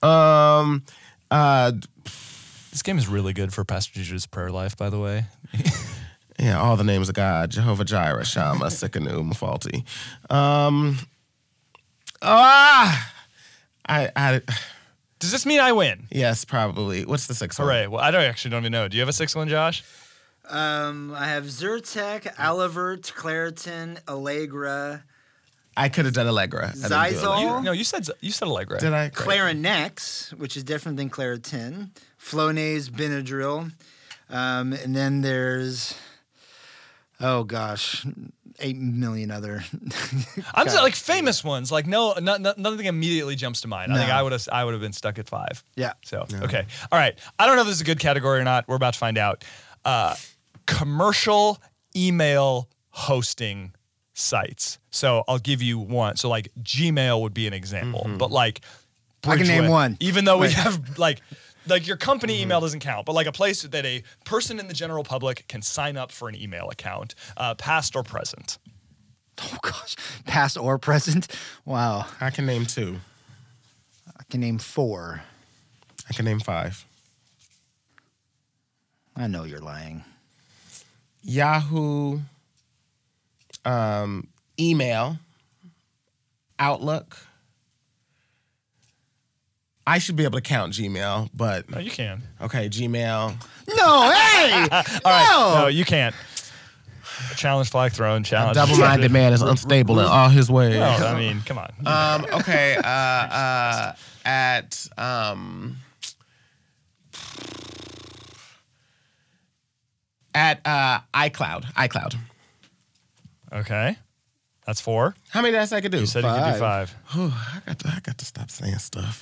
This game is really good for Pastor Juju's prayer life, by the way. Yeah, all the names of God: Jehovah Jireh, Shammah, Sikkenu, Mephalti. Does this mean I win? Yes, probably. What's the 6th one? Hooray. Well, I don't even know. Do you have a 6th one, Josh? I have Zyrtec, Alivert, Claritin, Allegra, I could have done Allegra. I didn't do Zysol. Allegra. No, you said Allegra. Did I? Clarinex, which is different than Claritin, Flonase, Benadryl, and then there's, oh gosh, 8 million other. I'm just like famous ones. Like nothing immediately jumps to mind. I think I would have been stuck at 5. Yeah. So okay, all right. I don't know if this is a good category or not. We're about to find out. Commercial email hosting sites. So I'll give you one. So like Gmail would be an example, but like I can name Bridgewater, one. even though we have like your company email doesn't count, but like a place that a person in the general public can sign up for an email account, past or present. Oh gosh, past or present? Wow. I can name 2. I can name 4. I can name 5. I know you're lying. Yahoo, email, Outlook. I should be able to count Gmail, but No, you can. okay, Gmail. No, hey! All right. No, you can't. Challenge flag thrown. A Challenge. double-minded man is unstable in all his ways. Well, I mean, come on. Okay. At iCloud. Okay. That's 4. How many did I say I could do? You said you could do 5. I got to stop saying stuff.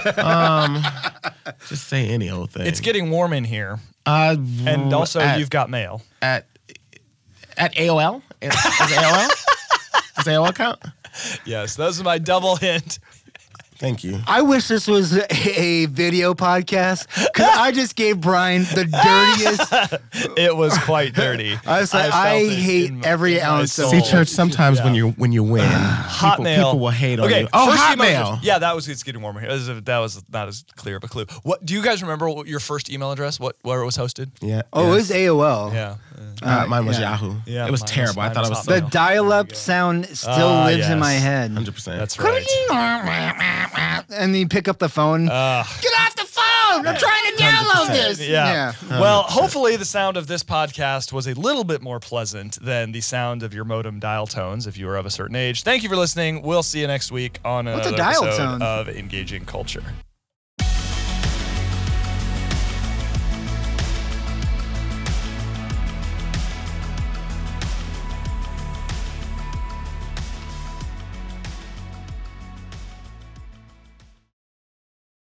Just say any old thing. It's getting warm in here. And also, you've got mail. At AOL. Is AOL? Does AOL count? Yes, those are my double hint. Thank you. I wish this was a video podcast because I just gave Brian the dirtiest. It was quite dirty. I was like, I hate every ounce of See, it. church. Sometimes when you win, Hotmail. people will hate on Okay, you. Oh, first email Hotmail. address. Yeah, it's getting warmer here. That was not as clear of a clue. What do you guys remember? What your first email address? Where it was hosted? Yeah. Oh, it was AOL. Yeah. Mine was yeah. Yahoo. Yeah, it was mine was- terrible. I mine thought it was was The so Hotmail. dial-up sound still lives in my yes. head. 100%. That's right. And then you pick up the phone. Get off the phone! I'm trying to download 100%. this. Yeah. Well, hopefully the sound of this podcast was a little bit more pleasant than the sound of your modem dial tones if you are of a certain age. Thank you for listening. We'll see you next week on What's a another dial episode tone? of Engaging Culture.